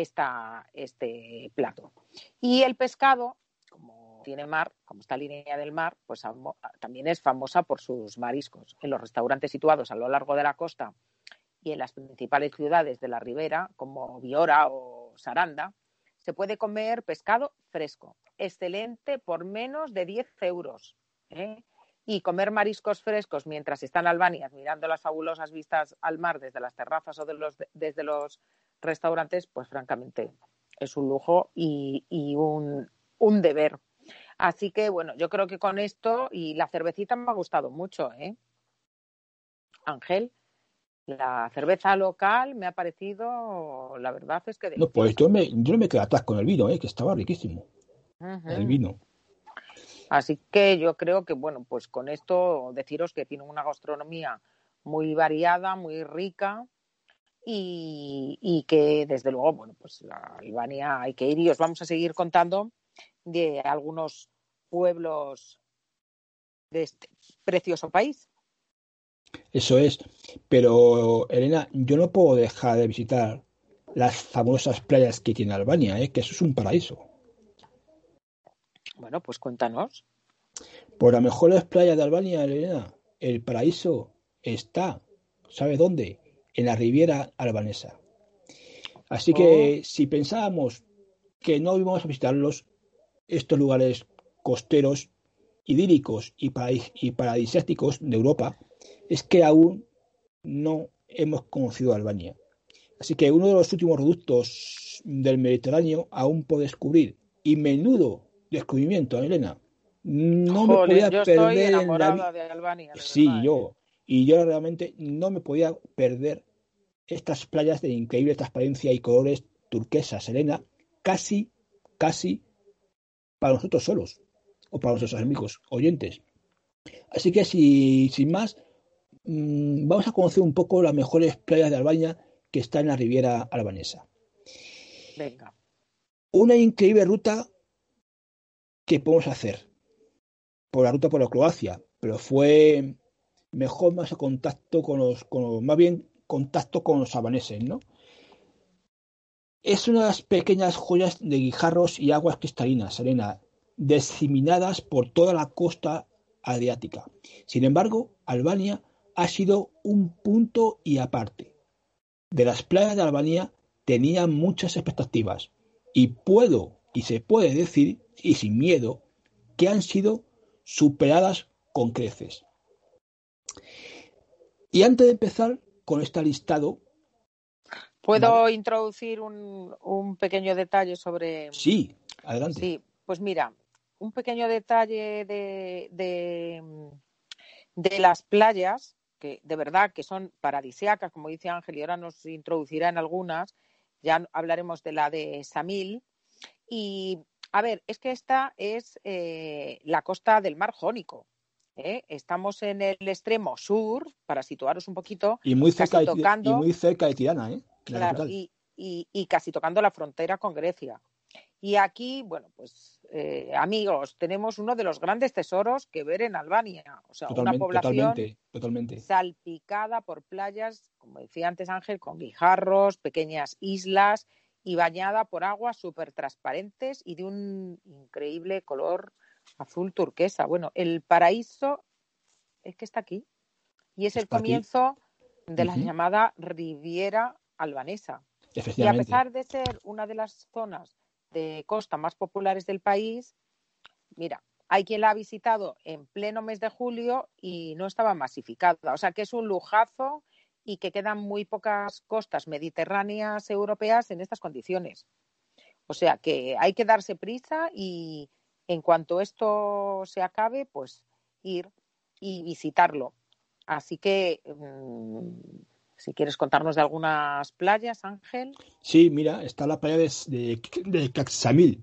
este plato. Y el pescado, como tiene mar, como está línea del mar, pues también es famosa por sus mariscos. En los restaurantes situados a lo largo de la costa y en las principales ciudades de la ribera, como Viora o Saranda, se puede comer pescado fresco, excelente por menos de 10 euros. Y comer mariscos frescos mientras está en Albania admirando las fabulosas vistas al mar desde las terrazas o desde los restaurantes, pues francamente es un lujo y un deber. Así que bueno, yo creo que con esto y la cervecita me ha gustado mucho, Ángel. La cerveza local me ha parecido, la verdad es que No, deliciosa. pues yo no me quedé atrás con el vino, que estaba riquísimo. El vino. Así que yo creo que, bueno, pues con esto deciros que tiene una gastronomía muy variada, muy rica y que desde luego, bueno, pues a Albania hay que ir y os vamos a seguir contando de algunos pueblos de este precioso país. Eso es. Pero, Elena, yo no puedo dejar de visitar las famosas playas que tiene Albania, que eso es un paraíso. Bueno, pues cuéntanos. Por las mejores playas de Albania, Elena, el paraíso está, ¿sabe dónde? En la Riviera albanesa. Así que si pensábamos que no íbamos a visitarlos, estos lugares costeros, idílicos y paradisíacos de Europa, es que aún no hemos conocido Albania. Así que uno de los últimos reductos del Mediterráneo aún por descubrir. Y menudo descubrimiento, Elena. No me podía yo estoy perder en la vida. enamorada de Albania, de Sí, verdad, yo. Y yo realmente no me podía perder estas playas de increíble transparencia y colores turquesas, Elena, casi para nosotros solos o para nuestros amigos oyentes. Así que sin más, vamos a conocer un poco las mejores playas de Albania que está en la Riviera albanesa. Venga. Una increíble ruta que podemos hacer por la ruta por la Croacia, pero fue mejor más a contacto más bien contacto con los albaneses, ¿no? Es unas pequeñas joyas de guijarros y aguas cristalinas, Elena, diseminadas por toda la costa adriática. Sin embargo, Albania ha sido un punto y aparte. De las playas de Albania tenía muchas expectativas y se puede decir, y sin miedo, que han sido superadas con creces. Y antes de empezar con este listado, ¿puedo ¿vale? introducir un pequeño detalle sobre...? Sí, adelante. Sí, pues mira, un pequeño detalle de las playas, que de verdad que son paradisíacas, como dice Ángel, y ahora nos introducirá en algunas, ya hablaremos de la de Samil. Y, a ver, es que esta es la costa del Mar Jónico. Estamos en el extremo sur, para situaros un poquito, Y muy cerca casi y tocando, muy cerca de Tirana, ¿eh? De la claro, capital. y casi tocando la frontera con Grecia. Y aquí, bueno, pues amigos, tenemos uno de los grandes tesoros que ver en Albania. O sea, una población Totalmente. salpicada por playas, como decía antes Ángel, con guijarros, pequeñas islas y bañada por aguas súper transparentes y de un increíble color azul turquesa. Bueno, el paraíso es que está aquí y es el Está aquí. comienzo de la Uh-huh. llamada Riviera albanesa. Y a Efectivamente. pesar de ser una de las zonas de costa más populares del país, mira, hay quien la ha visitado en pleno mes de julio y no estaba masificada. O sea que es un lujazo y que quedan muy pocas costas mediterráneas europeas en estas condiciones. O sea que hay que darse prisa y en cuanto esto se acabe, pues ir y visitarlo. Así que, si quieres contarnos de algunas playas, Ángel. Sí, mira, está la playa de Caxamil.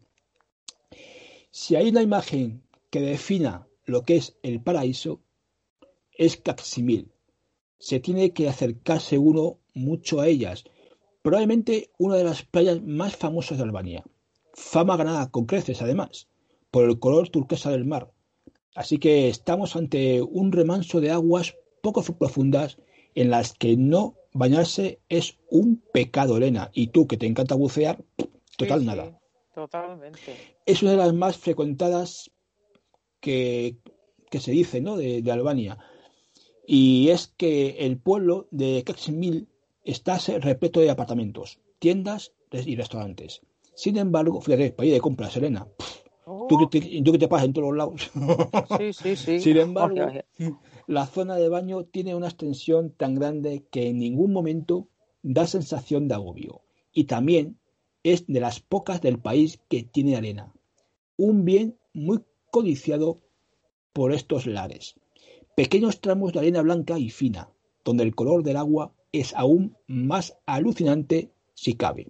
Si hay una imagen que defina lo que es el paraíso, es Caximil. Se tiene que acercarse uno mucho a ellas. Probablemente una de las playas más famosas de Albania. Fama ganada con creces, además, por el color turquesa del mar. Así que estamos ante un remanso de aguas poco profundas en las que no bañarse es un pecado, Elena. Y tú, que te encanta bucear, Sí, total nada. sí, totalmente. Es una de las más frecuentadas que, que se dice, ¿no? de Albania. Y es que el pueblo de Kexmil está repleto de apartamentos, tiendas y restaurantes. Sin embargo, fíjate, país de compras, Elena. Oh, Tú que te pasas en todos los lados. sí, sí, sí. Sin Oye, embargo, oye. la zona de baño tiene una extensión tan grande que en ningún momento da sensación de agobio. Y también es de las pocas del país que tiene arena. Un bien muy codiciado por estos lares. Pequeños tramos de arena blanca y fina, donde el color del agua es aún más alucinante si cabe.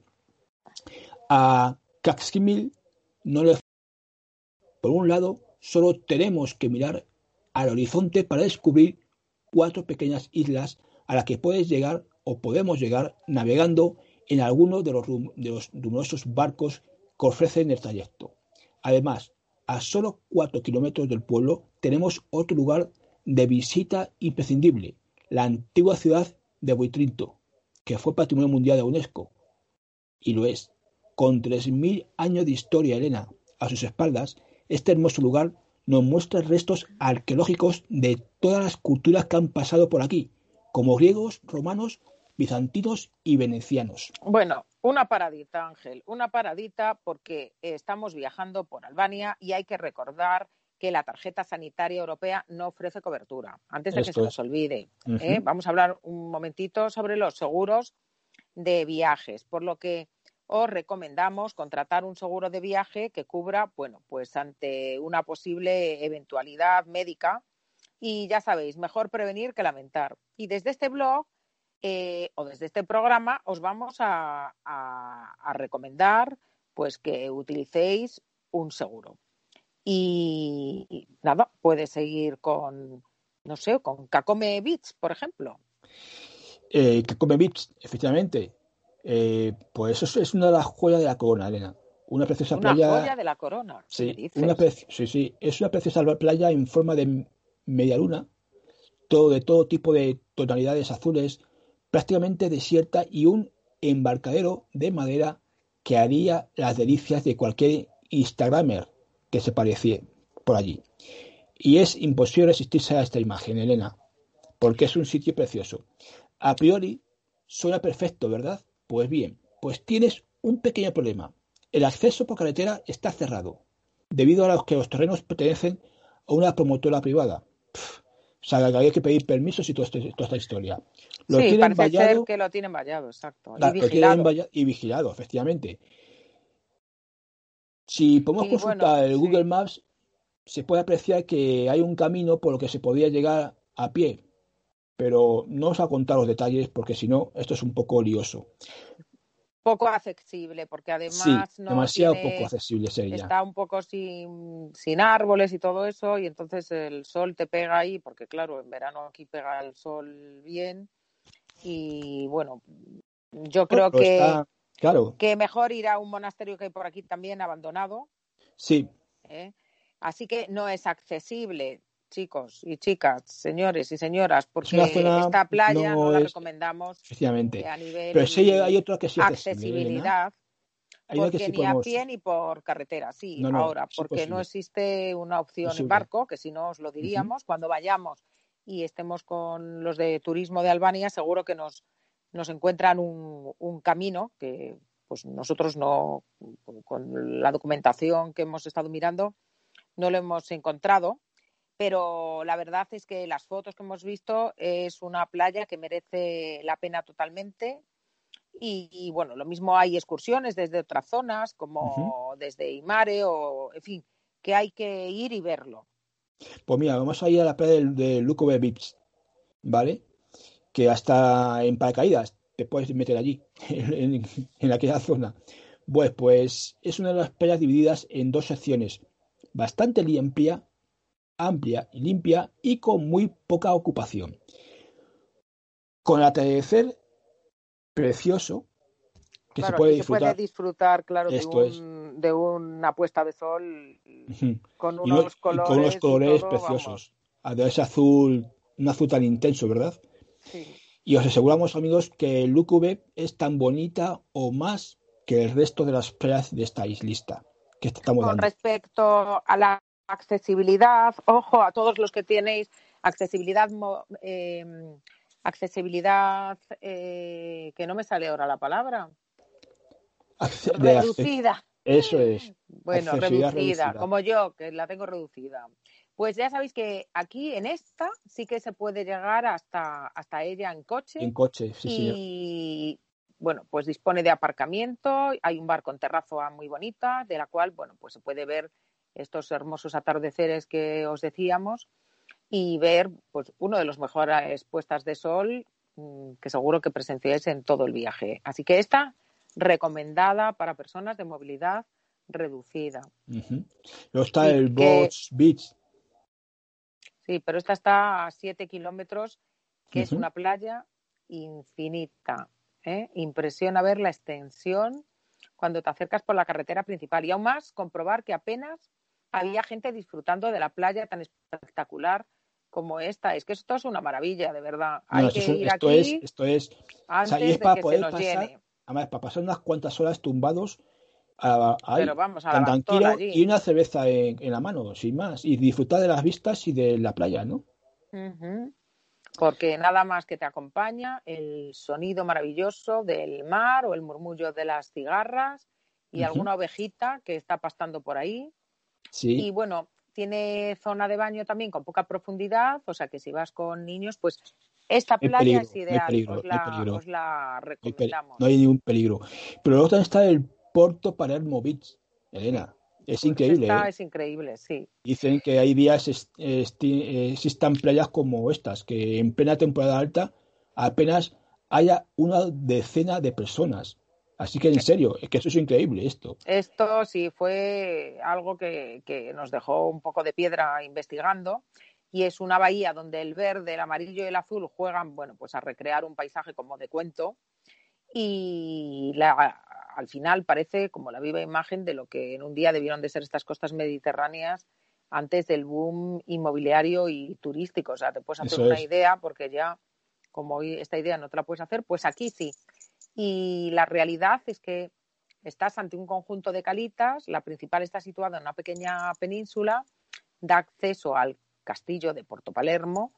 A Caxquimil no le... Por un lado, solo tenemos que mirar al horizonte para descubrir 4 pequeñas islas a las que puedes llegar o podemos llegar navegando en alguno de los numerosos barcos que ofrecen el trayecto. Además, a solo 4 kilómetros del pueblo tenemos otro lugar de visita imprescindible, la antigua ciudad de Buitrinto, que fue Patrimonio Mundial de UNESCO, y lo es. Con 3000 años de historia, Elena, a sus espaldas, este hermoso lugar nos muestra restos arqueológicos de todas las culturas que han pasado por aquí, como griegos, romanos, bizantinos y venecianos. Bueno, una paradita, Ángel, una paradita porque estamos viajando por Albania y hay que recordar que la tarjeta sanitaria europea no ofrece cobertura. Antes de que se Esto nos es. olvide, Uh-huh. vamos a hablar un momentito sobre los seguros de viajes, por lo que os recomendamos contratar un seguro de viaje que cubra, bueno, pues ante una posible eventualidad médica y ya sabéis, mejor prevenir que lamentar. Y desde este blog o desde este programa os vamos a recomendar pues que utilicéis un seguro. Y nada, puedes seguir con, no sé, con Kakome Beach, por ejemplo. Que come bits, efectivamente. Pues eso es una de las joyas de la corona, Elena. Una preciosa Una playa, joya de la corona, ¿qué me sí, dices? sí, sí, es una preciosa playa en forma de media luna, todo de todo tipo de tonalidades azules, prácticamente desierta y un embarcadero de madera que haría las delicias de cualquier Instagramer que se pareciera por allí. Y es imposible resistirse a esta imagen, Elena, porque es un sitio precioso. A priori suena perfecto, ¿verdad? Pues bien, pues tienes un pequeño problema. El acceso por carretera está cerrado, debido a que los terrenos pertenecen a una promotora privada. O sea, que había que pedir permisos y toda esta historia. Lo Sí, tienen parece ser vallado, que lo tienen vallado, exacto, y lo tienen vigilado. vallado y vigilado, efectivamente. Si podemos Y bueno, consultar el Google sí. Maps, se puede apreciar que hay un camino por el que se podría llegar a pie, pero no os voy a contar los detalles porque si no, esto es un poco lioso. Poco accesible, porque Sí, además no demasiado poco tiene, accesible sería. está un poco sin árboles y todo eso, y entonces el sol te pega ahí, porque claro, en verano aquí pega el sol bien, y bueno, yo Bueno, creo pero está, claro, que mejor ir a un monasterio que hay por aquí también abandonado, sí, ¿eh? Así que no es accesible, chicos y chicas, señores y señoras, es una porque zona, esta playa no no la es, recomendamos efectivamente, a pero sí hay nivel otra que sí es accesible, Elena. accesibilidad, Hay una que porque sí ni a podemos, pie ni por carretera. Sí, no, no, ahora, sí porque no posible, existe una opción en posible. barco, que si no os lo Ujú. diríamos, cuando vayamos y estemos con los de turismo de Albania, seguro que nos encuentran un camino que pues nosotros no, con la documentación que hemos estado mirando, no lo hemos encontrado, pero la verdad es que las fotos que hemos visto es una playa que merece la pena totalmente. Y bueno, lo mismo hay excursiones desde otras zonas, Ujú. como desde Imare o, en fin, que hay que ir y verlo. Pues mira, vamos a ir a la playa de Lukove Beach, ¿vale? Que hasta en paracaídas te puedes meter allí, en aquella zona. Pues es una de las playas divididas en dos secciones, bastante limpia, amplia y limpia y con muy poca ocupación. Con el atardecer precioso que se Claro, puede aquí se puede disfrutar, disfrutar, claro, esto es, de una puesta de sol con y, no- unos y con unos colores y colores todo, vamos. preciosos, de ese azul, un azul tan intenso, ¿verdad? Sí. Y os aseguramos, amigos, que Lukube es tan bonita o más que el resto de las playas de esta islista que estamos Con dando. respecto a la accesibilidad, ojo a todos los que tenéis accesibilidad, accesibilidad, que no me sale ahora la palabra, De reducida. eso es, Bueno, accesibilidad reducida, reducida. como yo, que la tengo reducida. Pues ya sabéis que aquí en esta sí que se puede llegar hasta ella en En coche coche, sí, señor. y, bueno, pues dispone de aparcamiento, hay un bar con terraza muy bonita, de la cual, bueno, pues se puede ver estos hermosos atardeceres que os decíamos y ver, pues, uno de los mejores puestas de sol que seguro que presenciáis en todo el viaje. Así que esta recomendada para personas de movilidad reducida. Ujú. Luego está Sí, el que Box Beach. sí, pero esta está a 7 kilómetros, que es Ujú. una playa infinita. Impresiona ver la extensión cuando te acercas por la carretera principal y aún más comprobar que apenas había gente disfrutando de la playa tan espectacular como esta. Es que esto es una maravilla, de verdad. No, Hay que ir aquí o sea, y es antes de para que se poder nos pasar, llene. además, para pasar unas cuantas horas tumbados Pero ahí, vamos, a la tan Bartola tranquilo, y allí. una cerveza en la mano, sin más, y disfrutar de las vistas y de la playa, ¿no? Ujú. Porque nada más que te acompaña el sonido maravilloso del mar o el murmullo de las cigarras y Ujú. alguna ovejita que está pastando por ahí. Sí, Y bueno, tiene zona de baño también con poca profundidad, o sea que si vas con niños, pues esta no hay playa es peligro, no hay ideal, peligro, no hay peligro, os la no recomendamos. hay ningún peligro. Pero luego también está el Porto Palermo Beach, Sí, Elena. Es pues increíble, esta ¿eh? es increíble, sí. Dicen que hay días, existan playas como estas, que en plena temporada alta apenas haya una decena de personas. Así que en serio, es que eso es increíble esto. Esto sí fue algo que nos dejó un poco de piedra investigando y es una bahía donde el verde, el amarillo y el azul juegan, bueno, pues a recrear un paisaje como de cuento y al final parece como la viva imagen de lo que en un día debieron de ser estas costas mediterráneas antes del boom inmobiliario y turístico. O sea, te puedes hacer una idea porque ya, como hoy esta idea no te la puedes hacer, pues aquí sí. Y la realidad es que estás ante un conjunto de calitas, la principal está situada en una pequeña península, da acceso al castillo de Porto Palermo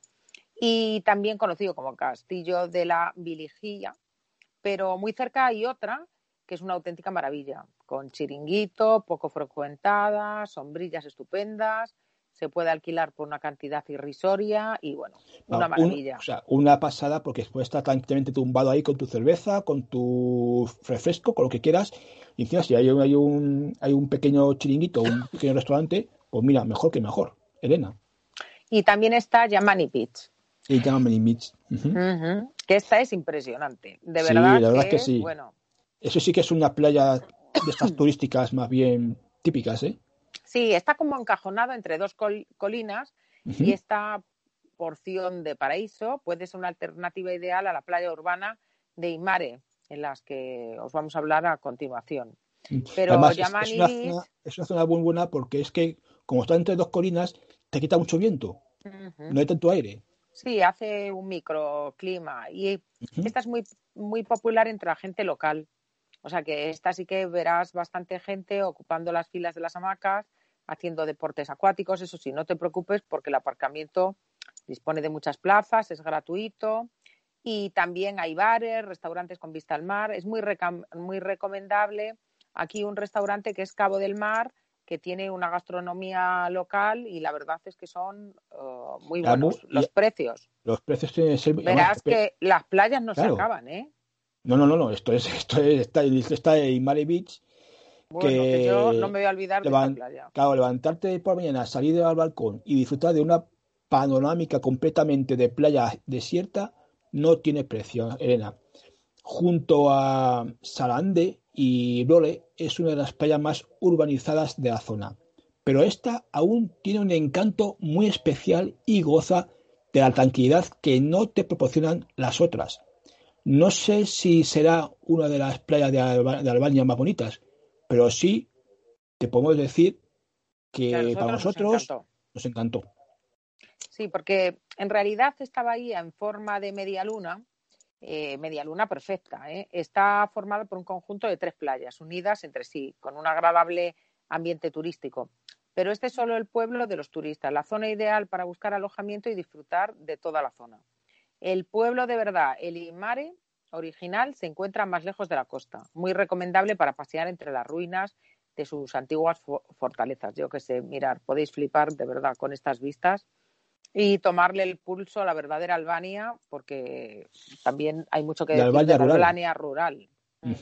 y también conocido como Castillo de la Viligía, pero muy cerca hay otra que es una auténtica maravilla, con chiringuito, poco frecuentada, sombrillas estupendas, se puede alquilar por una cantidad irrisoria y bueno, una maravilla. O sea, una pasada porque puedes estar tranquilamente tumbado ahí con tu cerveza, con tu refresco, con lo que quieras. Y encima si hay un pequeño chiringuito, un pequeño restaurante, pues mira, mejor que mejor, Elena. Y también está Yamani Beach. Y Yamani Beach. Que esta es impresionante. De sí, verdad, la verdad es que sí. Bueno. Eso sí que es una playa de estas turísticas más bien típicas, ¿eh? Sí, está como encajonado entre dos colinas y esta porción de paraíso puede ser una alternativa ideal a la playa urbana de Imare, en las que os vamos a hablar a continuación. Pero además, Yamani es una zona muy buena porque es que, como está entre dos colinas, te quita mucho viento. No hay tanto aire. Sí, hace un microclima y esta es muy, muy popular entre la gente local. O sea que esta sí que verás bastante gente ocupando las filas de las hamacas, haciendo deportes acuáticos. Eso sí, no te preocupes porque el aparcamiento dispone de muchas plazas, es gratuito y también hay bares, restaurantes con vista al mar. Es muy recomendable aquí un restaurante que es Cabo del Mar, que tiene una gastronomía local y la verdad es que son muy buenos. Los precios. Los precios tienen que ser... Verás que las playas no se acaban, ¿eh? No. Esto está en Mare Beach. Bueno, que yo no me voy a olvidar de esta playa. Claro, levantarte por la mañana, salir al balcón y disfrutar de una panorámica completamente de playa desierta no tiene precio, Elena. Junto a Sarande y Brole es una de las playas más urbanizadas de la zona. Pero esta aún tiene un encanto muy especial y goza de la tranquilidad que no te proporcionan las otras. No sé si será una de las playas de Albania más bonitas, pero sí te podemos decir que para nosotros nos encantó. Sí, porque en realidad esta bahía en forma de media luna perfecta, está formada por un conjunto de 3 playas unidas entre sí, con un agradable ambiente turístico. Pero este es solo el pueblo de los turistas, la zona ideal para buscar alojamiento y disfrutar de toda la zona. El pueblo de verdad, el Imare original, se encuentra más lejos de la costa, muy recomendable para pasear entre las ruinas de sus antiguas fortalezas. Yo que sé, mirar, podéis flipar de verdad con estas vistas y tomarle el pulso a la verdadera Albania, porque también hay mucho que decir de la Albania rural.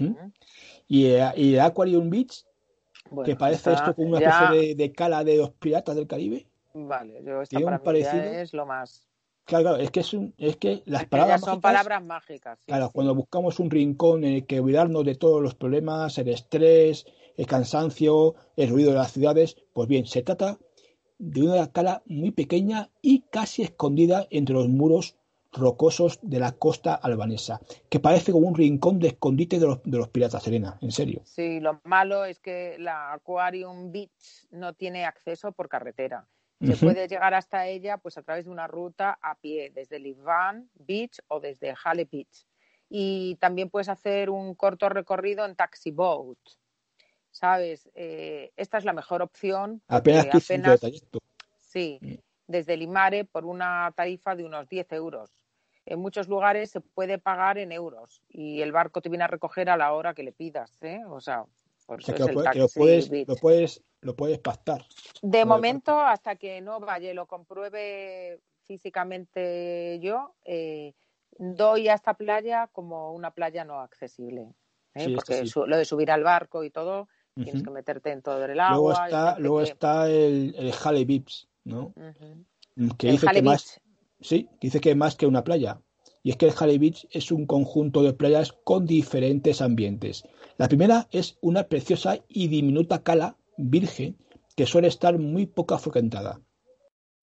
Y el Aquarium Beach, bueno, que parece esto como una especie de cala de los piratas del Caribe. Vale, esta para mí ya es lo más... Claro, es que las palabras son palabras mágicas. Claro, cuando buscamos un rincón en el que olvidarnos de todos los problemas, el estrés, el cansancio, el ruido de las ciudades, pues bien, se trata de una cala muy pequeña y casi escondida entre los muros rocosos de la costa albanesa, que parece como un rincón de escondite de los piratas, Elena, en serio. Sí, lo malo es que la Aquarium Beach no tiene acceso por carretera. Se puede llegar hasta ella pues a través de una ruta a pie, desde Livan Beach o desde Halle Beach. Y también puedes hacer un corto recorrido en taxi boat. ¿Sabes? Esta es la mejor opción. Apenas 15 de trayecto. Sí, desde Limare por una tarifa de unos 10 euros. En muchos lugares se puede pagar en euros y el barco te viene a recoger a la hora que le pidas, ¿eh? O sea, por eso es el taxi. Lo puedes pactar. De momento, hasta que no vaya y lo compruebe físicamente yo, doy a esta playa como una playa no accesible. Sí, porque lo de subir al barco y todo, tienes que meterte en todo el agua. Luego está el Halle Beach, ¿no? Que dice que más, dice que es más que una playa. Y es que el Halle Beach es un conjunto de playas con diferentes ambientes. La primera es una preciosa y diminuta cala virgen que suele estar muy poco frecuentada.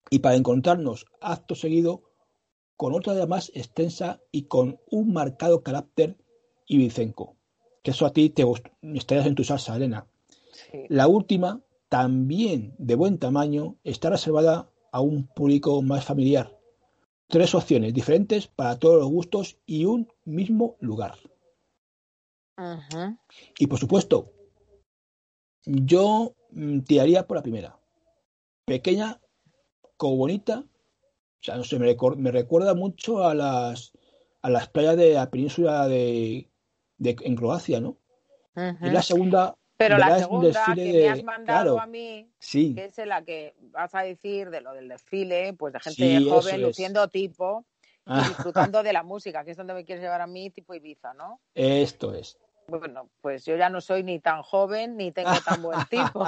y para encontrarnos acto seguido con otra de más extensa y con un marcado carácter ibicenco, que eso a ti estarías en tu salsa, Elena. Sí. La última, también de buen tamaño, está reservada a un público más familiar. 3 opciones diferentes para todos los gustos y un mismo lugar. Uh-huh. Y por supuesto, yo tiraría por la primera. Pequeña, como bonita. O sea, no sé, me recuerda mucho a las playas de la península en Croacia, ¿no? Y la Uh-huh. segunda, Pero la verás un segunda desfile que me has de... mandado a Claro, mí, sí, que es en la que vas a decir de lo del desfile, pues de gente sí, eso joven es. luciendo tipo y disfrutando de la música, que es donde me quieres llevar a mí, tipo Ibiza, ¿no? Esto es. Bueno, pues yo ya no soy ni tan joven ni tengo tan buen tipo.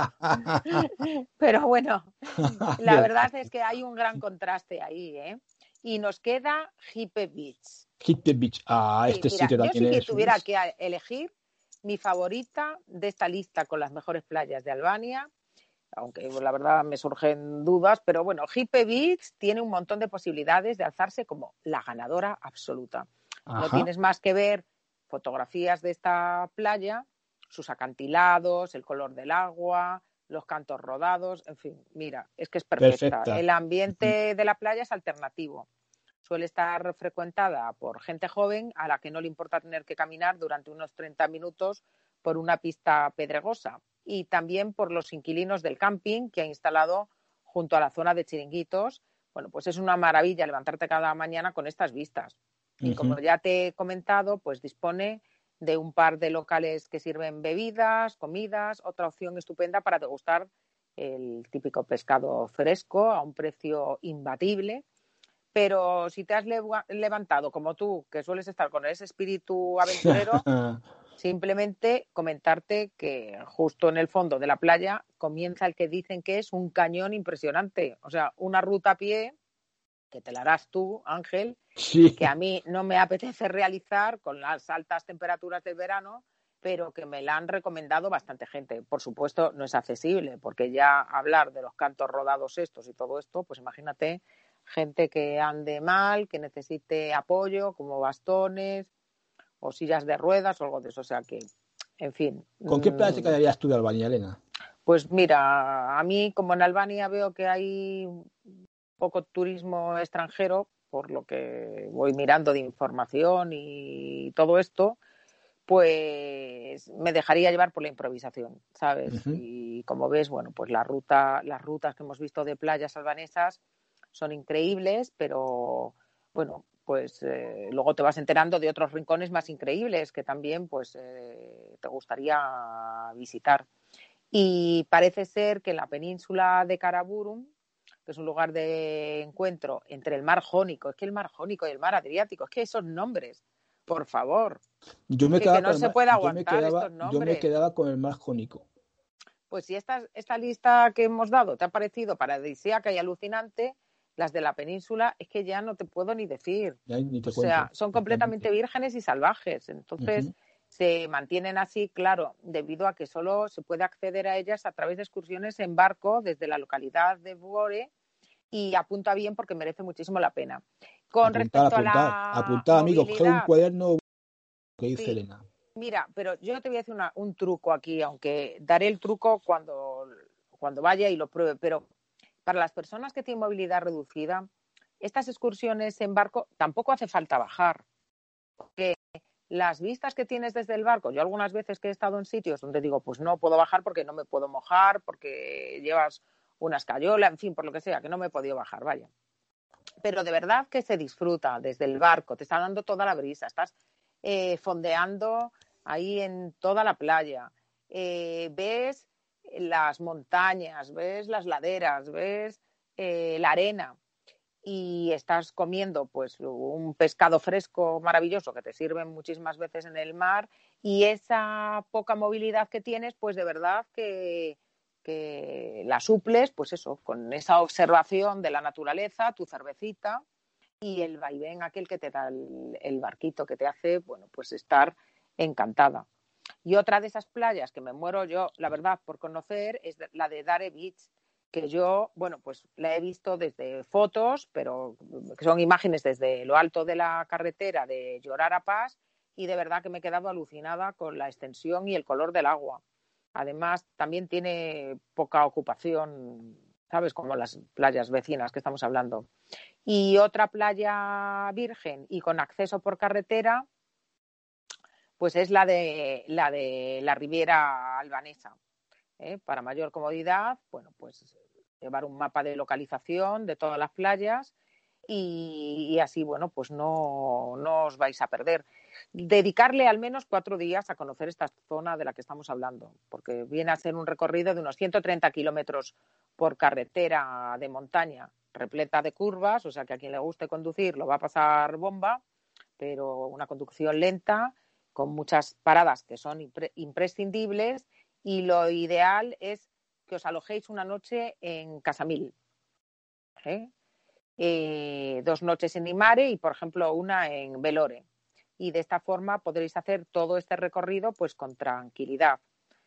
Pero bueno, la verdad es que hay un gran contraste ahí, ¿eh? Y nos queda Hippe Beach. Hit the Beach. Ah, Sí, este mira, sitio yo también sí que es. tuviera que elegir mi favorita de esta lista con las mejores playas de Albania, aunque la verdad me surgen dudas, pero bueno, Hippe Beach tiene un montón de posibilidades de alzarse como la ganadora absoluta. No Ajá. tienes más que ver fotografías de esta playa, sus acantilados, el color del agua, los cantos rodados, en fin, mira, es que es perfecta. Perfecta. El ambiente de la playa es alternativo. Suele estar frecuentada por gente joven a la que no le importa tener que caminar durante unos 30 minutos por una pista pedregosa, y también por los inquilinos del camping que ha instalado junto a la zona de chiringuitos. Bueno, pues es una maravilla levantarte cada mañana con estas vistas. Y como Ujú. ya te he comentado, pues dispone de un par de locales que sirven bebidas, comidas, otra opción estupenda para degustar el típico pescado fresco a un precio imbatible. Pero si te has levantado como tú, que sueles estar con ese espíritu aventurero, simplemente comentarte que justo en el fondo de la playa comienza el que dicen que es un cañón impresionante. O sea, una ruta a pie, que te la harás tú, Ángel, Sí, que a mí no me apetece realizar con las altas temperaturas del verano, pero que me la han recomendado bastante gente. Por supuesto, no es accesible, porque ya hablar de los cantos rodados estos y todo esto, pues imagínate gente que ande mal, que necesite apoyo, como bastones o sillas de ruedas o algo de eso. O sea que, en fin. ¿con qué playa te quedarías tú de Albania, Elena? Pues mira, a mí como en Albania veo que hay poco turismo extranjero, por lo que voy mirando de información y todo esto, pues me dejaría llevar por la improvisación, ¿sabes? Ujú. Y como ves, bueno, pues las rutas que hemos visto de playas albanesas son increíbles, pero bueno, pues luego te vas enterando de otros rincones más increíbles que también pues te gustaría visitar. Y parece ser que en la península de Karaburum, que es un lugar de encuentro entre el mar Jónico, es que el mar Jónico y el mar Adriático, es que esos nombres, por favor, Yo me que quedaba no con el se mar, puede aguantar estos yo me nombres. quedaba con el mar Jónico. Pues si esta lista que hemos dado te ha parecido paradisíaca y alucinante, las de la península es que ya no te puedo ni decir. Ya ni O te sea, cuento, son completamente efectivamente. vírgenes y salvajes. Entonces, Ujú. se mantienen así, claro, debido a que solo se puede acceder a ellas a través de excursiones en barco desde la localidad de Buore, y apunta bien porque merece muchísimo la pena. Con Apuntar, respecto a apuntar. la Apuntar, amigo, coge un movilidad, cuaderno que dice sí, Elena. mira, pero yo te voy a decir un truco aquí, aunque daré el truco cuando vaya y lo pruebe, pero para las personas que tienen movilidad reducida, estas excursiones en barco tampoco hace falta bajar. Las vistas que tienes desde el barco, yo algunas veces que he estado en sitios donde digo, pues no puedo bajar porque no me puedo mojar, porque llevas una escayola, en fin, por lo que sea, que no me he podido bajar, vaya. Pero de verdad que se disfruta desde el barco, te está dando toda la brisa, estás fondeando ahí en toda la playa, ves las montañas, ves las laderas, ves la arena, y estás comiendo pues un pescado fresco maravilloso que te sirven muchísimas veces en el mar, y esa poca movilidad que tienes, pues de verdad que la suples, pues eso, con esa observación de la naturaleza, tu cervecita y el vaivén aquel que te da el barquito, que te hace, bueno, pues estar encantada. Y otra de esas playas que me muero yo, la verdad, por conocer, es la de Dare Beach, que yo, bueno, pues la he visto desde fotos, pero que son imágenes desde lo alto de la carretera de Llorar a Paz, y de verdad que me he quedado alucinada con la extensión y el color del agua. Además, también tiene poca ocupación, ¿sabes? Como las playas vecinas que estamos hablando. Y otra playa virgen y con acceso por carretera, pues es la Riviera Albanesa. Para mayor comodidad, bueno, pues llevar un mapa de localización de todas las playas y así, bueno, pues no os vais a perder. Dedicarle al menos 4 días a conocer esta zona de la que estamos hablando, porque viene a ser un recorrido de unos 130 kilómetros por carretera de montaña, repleta de curvas, o sea que a quien le guste conducir lo va a pasar bomba, pero una conducción lenta, con muchas paradas que son imprescindibles, y lo ideal es que os alojéis una noche en Casamil. 2 noches en Imare y, por ejemplo, una en Velore. Y de esta forma podréis hacer todo este recorrido pues con tranquilidad.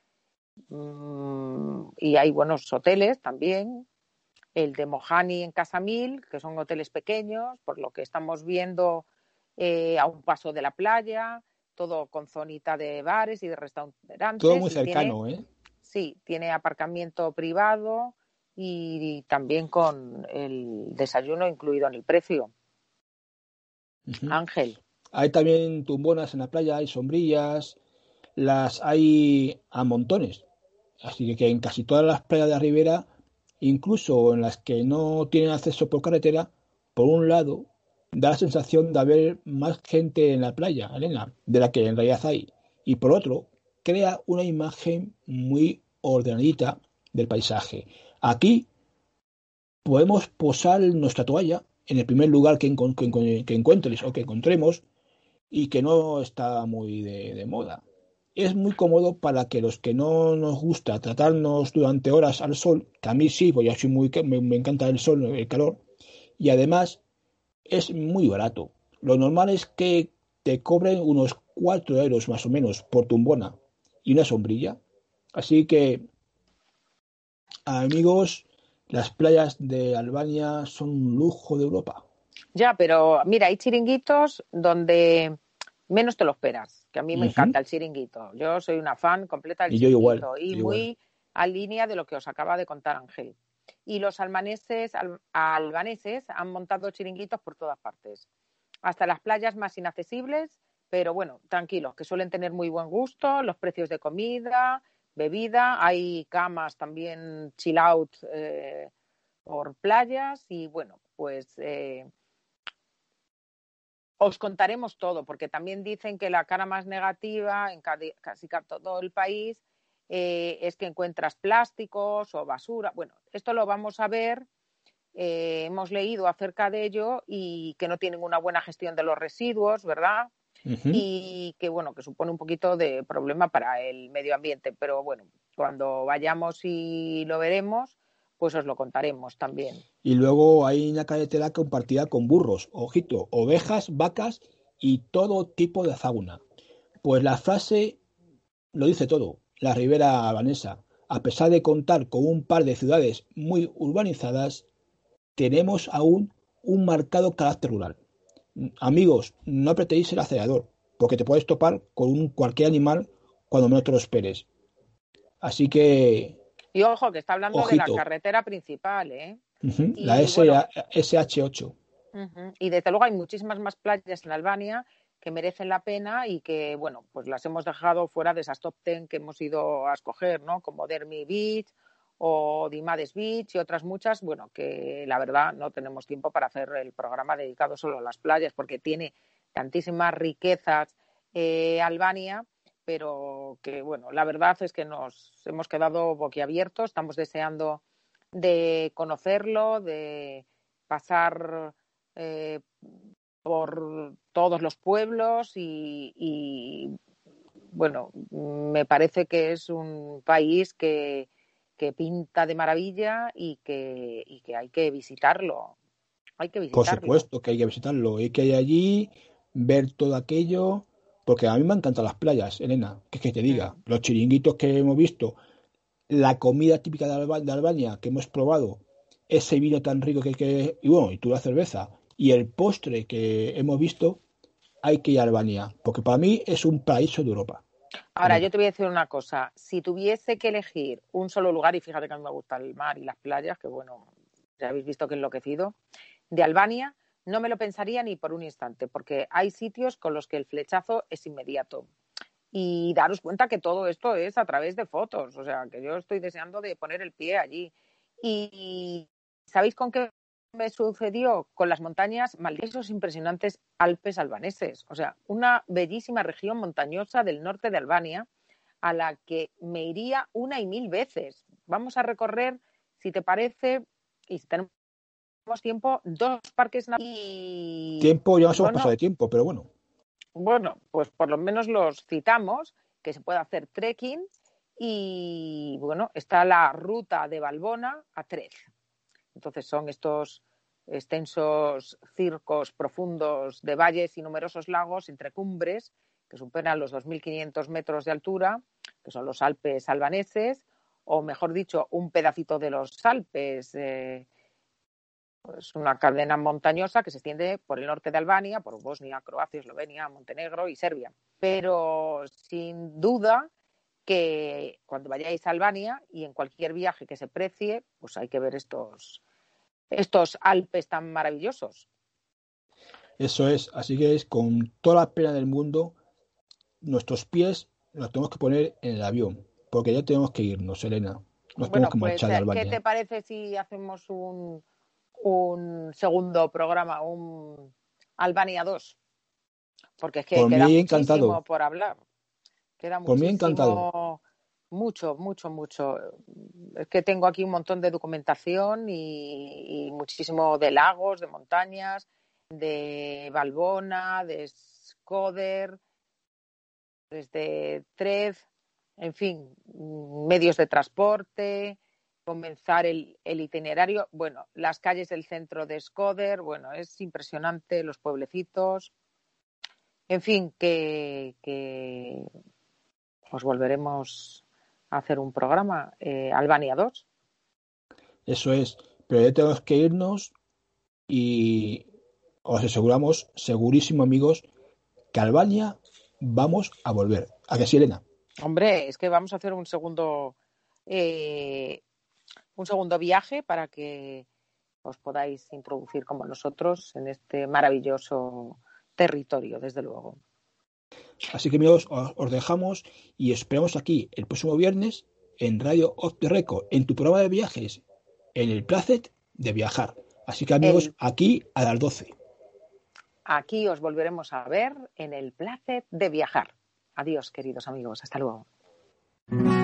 Y hay buenos hoteles también. El de Mojani en Casamil, que son hoteles pequeños, por lo que estamos viendo, a un paso de la playa, todo con zonita de bares y de restaurantes. Todo muy cercano, Sí, tiene aparcamiento privado y también con el desayuno incluido en el precio. Uh-huh. Ángel. Hay también tumbonas en la playa, hay sombrillas, las hay a montones. Así que en casi todas las playas de la Ribera, incluso en las que no tienen acceso por carretera, por un lado, da la sensación de haber más gente en la playa, Elena, de la que en realidad hay. Y por otro, crea una imagen muy ordenadita del paisaje. Aquí podemos posar nuestra toalla en el primer lugar que encuentres o que encontremos y que no está muy de moda. Es muy cómodo para que los que no nos gusta tratarnos durante horas al sol, que a mí sí, pues yo me encanta el sol, el calor, y además es muy barato. Lo normal es que te cobren unos 4 euros más o menos por tumbona y una sombrilla. Así que, amigos, las playas de Albania son un lujo de Europa. Ya, pero mira, hay chiringuitos donde menos te lo esperas, que a mí me encanta el chiringuito. Yo soy una fan completa del chiringuito y muy a línea de lo que os acaba de contar Ángel. Y los albaneses han montado chiringuitos por todas partes, hasta las playas más inaccesibles, pero bueno, tranquilos, que suelen tener muy buen gusto, los precios de comida, bebida, hay camas también chill out por playas y bueno, pues os contaremos todo, porque también dicen que la cara más negativa en casi todo el país es que encuentras plásticos o basura. Bueno, esto lo vamos a ver. Hemos leído acerca de ello y que no tienen una buena gestión de los residuos, ¿verdad? Uh-huh. Y que, bueno, que supone un poquito de problema para el medio ambiente. Pero bueno, cuando vayamos y lo veremos, pues os lo contaremos también. Y luego hay una carretera compartida con burros, ojito, ovejas, vacas y todo tipo de fauna. Pues la frase lo dice todo. La Ribera Albanesa, a pesar de contar con un par de ciudades muy urbanizadas, tenemos aún un marcado carácter rural. Amigos, no apretéis el acelerador, porque te puedes topar con cualquier animal cuando menos te lo esperes. Así que... Y ojo, que está hablando ojito. de la carretera principal, ¿eh? Uh-huh. Y, la SH8. Uh-huh. Y desde luego hay muchísimas más playas en Albania que merecen la pena y que, bueno, pues las hemos dejado fuera de esas top 10 que hemos ido a escoger, ¿no? Como Dermi Beach o Dimades Beach y otras muchas, bueno, que la verdad no tenemos tiempo para hacer el programa dedicado solo a las playas porque tiene tantísimas riquezas Albania, pero que, bueno, la verdad es que nos hemos quedado boquiabiertos, estamos deseando de conocerlo, de pasar por todos los pueblos y bueno, me parece que es un país que pinta de maravilla y que hay que visitarlo. Hay que visitarlo. Por supuesto que hay que visitarlo. Hay que ir allí, ver todo aquello, porque a mí me encantan las playas, Elena. ¿Qué es que te diga? Los chiringuitos que hemos visto, la comida típica de Albania que hemos probado, ese vino tan rico y tú la cerveza, y el postre que hemos visto, hay que ir a Albania, porque para mí es un paraíso de Europa. Ahora, yo te voy a decir una cosa. Si tuviese que elegir un solo lugar, y fíjate que a mí me gusta el mar y las playas, que bueno, ya habéis visto que he enloquecido, de Albania, no me lo pensaría ni por un instante, porque hay sitios con los que el flechazo es inmediato. Y daros cuenta que todo esto es a través de fotos, o sea, que yo estoy deseando de poner el pie allí. Y ¿sabéis con qué me sucedió? Con las montañas malditos impresionantes Alpes albaneses, o sea, una bellísima región montañosa del norte de Albania a la que me iría 1.000 veces. Vamos a recorrer, si te parece, y si tenemos tiempo, 2 parques nacionales. Tiempo, ya nos hemos pasado de tiempo, pero bueno. Bueno, pues por lo menos los citamos, que se puede hacer trekking y, bueno, está la ruta de Valbona a Trez. Entonces son estos extensos circos profundos de valles y numerosos lagos entre cumbres que superan los 2.500 metros de altura, que son los Alpes albaneses, o mejor dicho, un pedacito de los Alpes. Es una cadena montañosa que se extiende por el norte de Albania, por Bosnia, Croacia, Eslovenia, Montenegro y Serbia. Pero sin duda que cuando vayáis a Albania y en cualquier viaje que se precie, pues hay que ver estos Alpes tan maravillosos. Eso es, así que es con toda la pena del mundo, nuestros pies los tenemos que poner en el avión, porque ya tenemos que irnos, Elena. Nos tenemos que marchar de Albania. ¿Qué te parece si hacemos un segundo programa, un Albania 2? Porque es que por queda mí muchísimo encantado. por hablar. Queda por muchísimo, mí encantado. Mucho. Es que tengo aquí un montón de documentación y muchísimo de lagos, de montañas, de Valbona, de Skoder, desde Trez, en fin, medios de transporte, comenzar el itinerario. Bueno, las calles del centro de Skoder, bueno, es impresionante, los pueblecitos. En fin, que os volveremos a hacer un programa, Albania 2. Eso es, pero ya tenemos que irnos y os aseguramos, segurísimo amigos, que a Albania vamos a volver. ¿A que sí, Elena? Hombre, es que vamos a hacer un segundo viaje para que os podáis introducir como nosotros en este maravilloso territorio, desde luego. Así que amigos, os dejamos y esperamos aquí el próximo viernes en Radio Off the Record, en tu programa de viajes, en el Placet de Viajar. Así que amigos, aquí a las 12. Aquí os volveremos a ver en el Placet de Viajar. Adiós, queridos amigos. Hasta luego.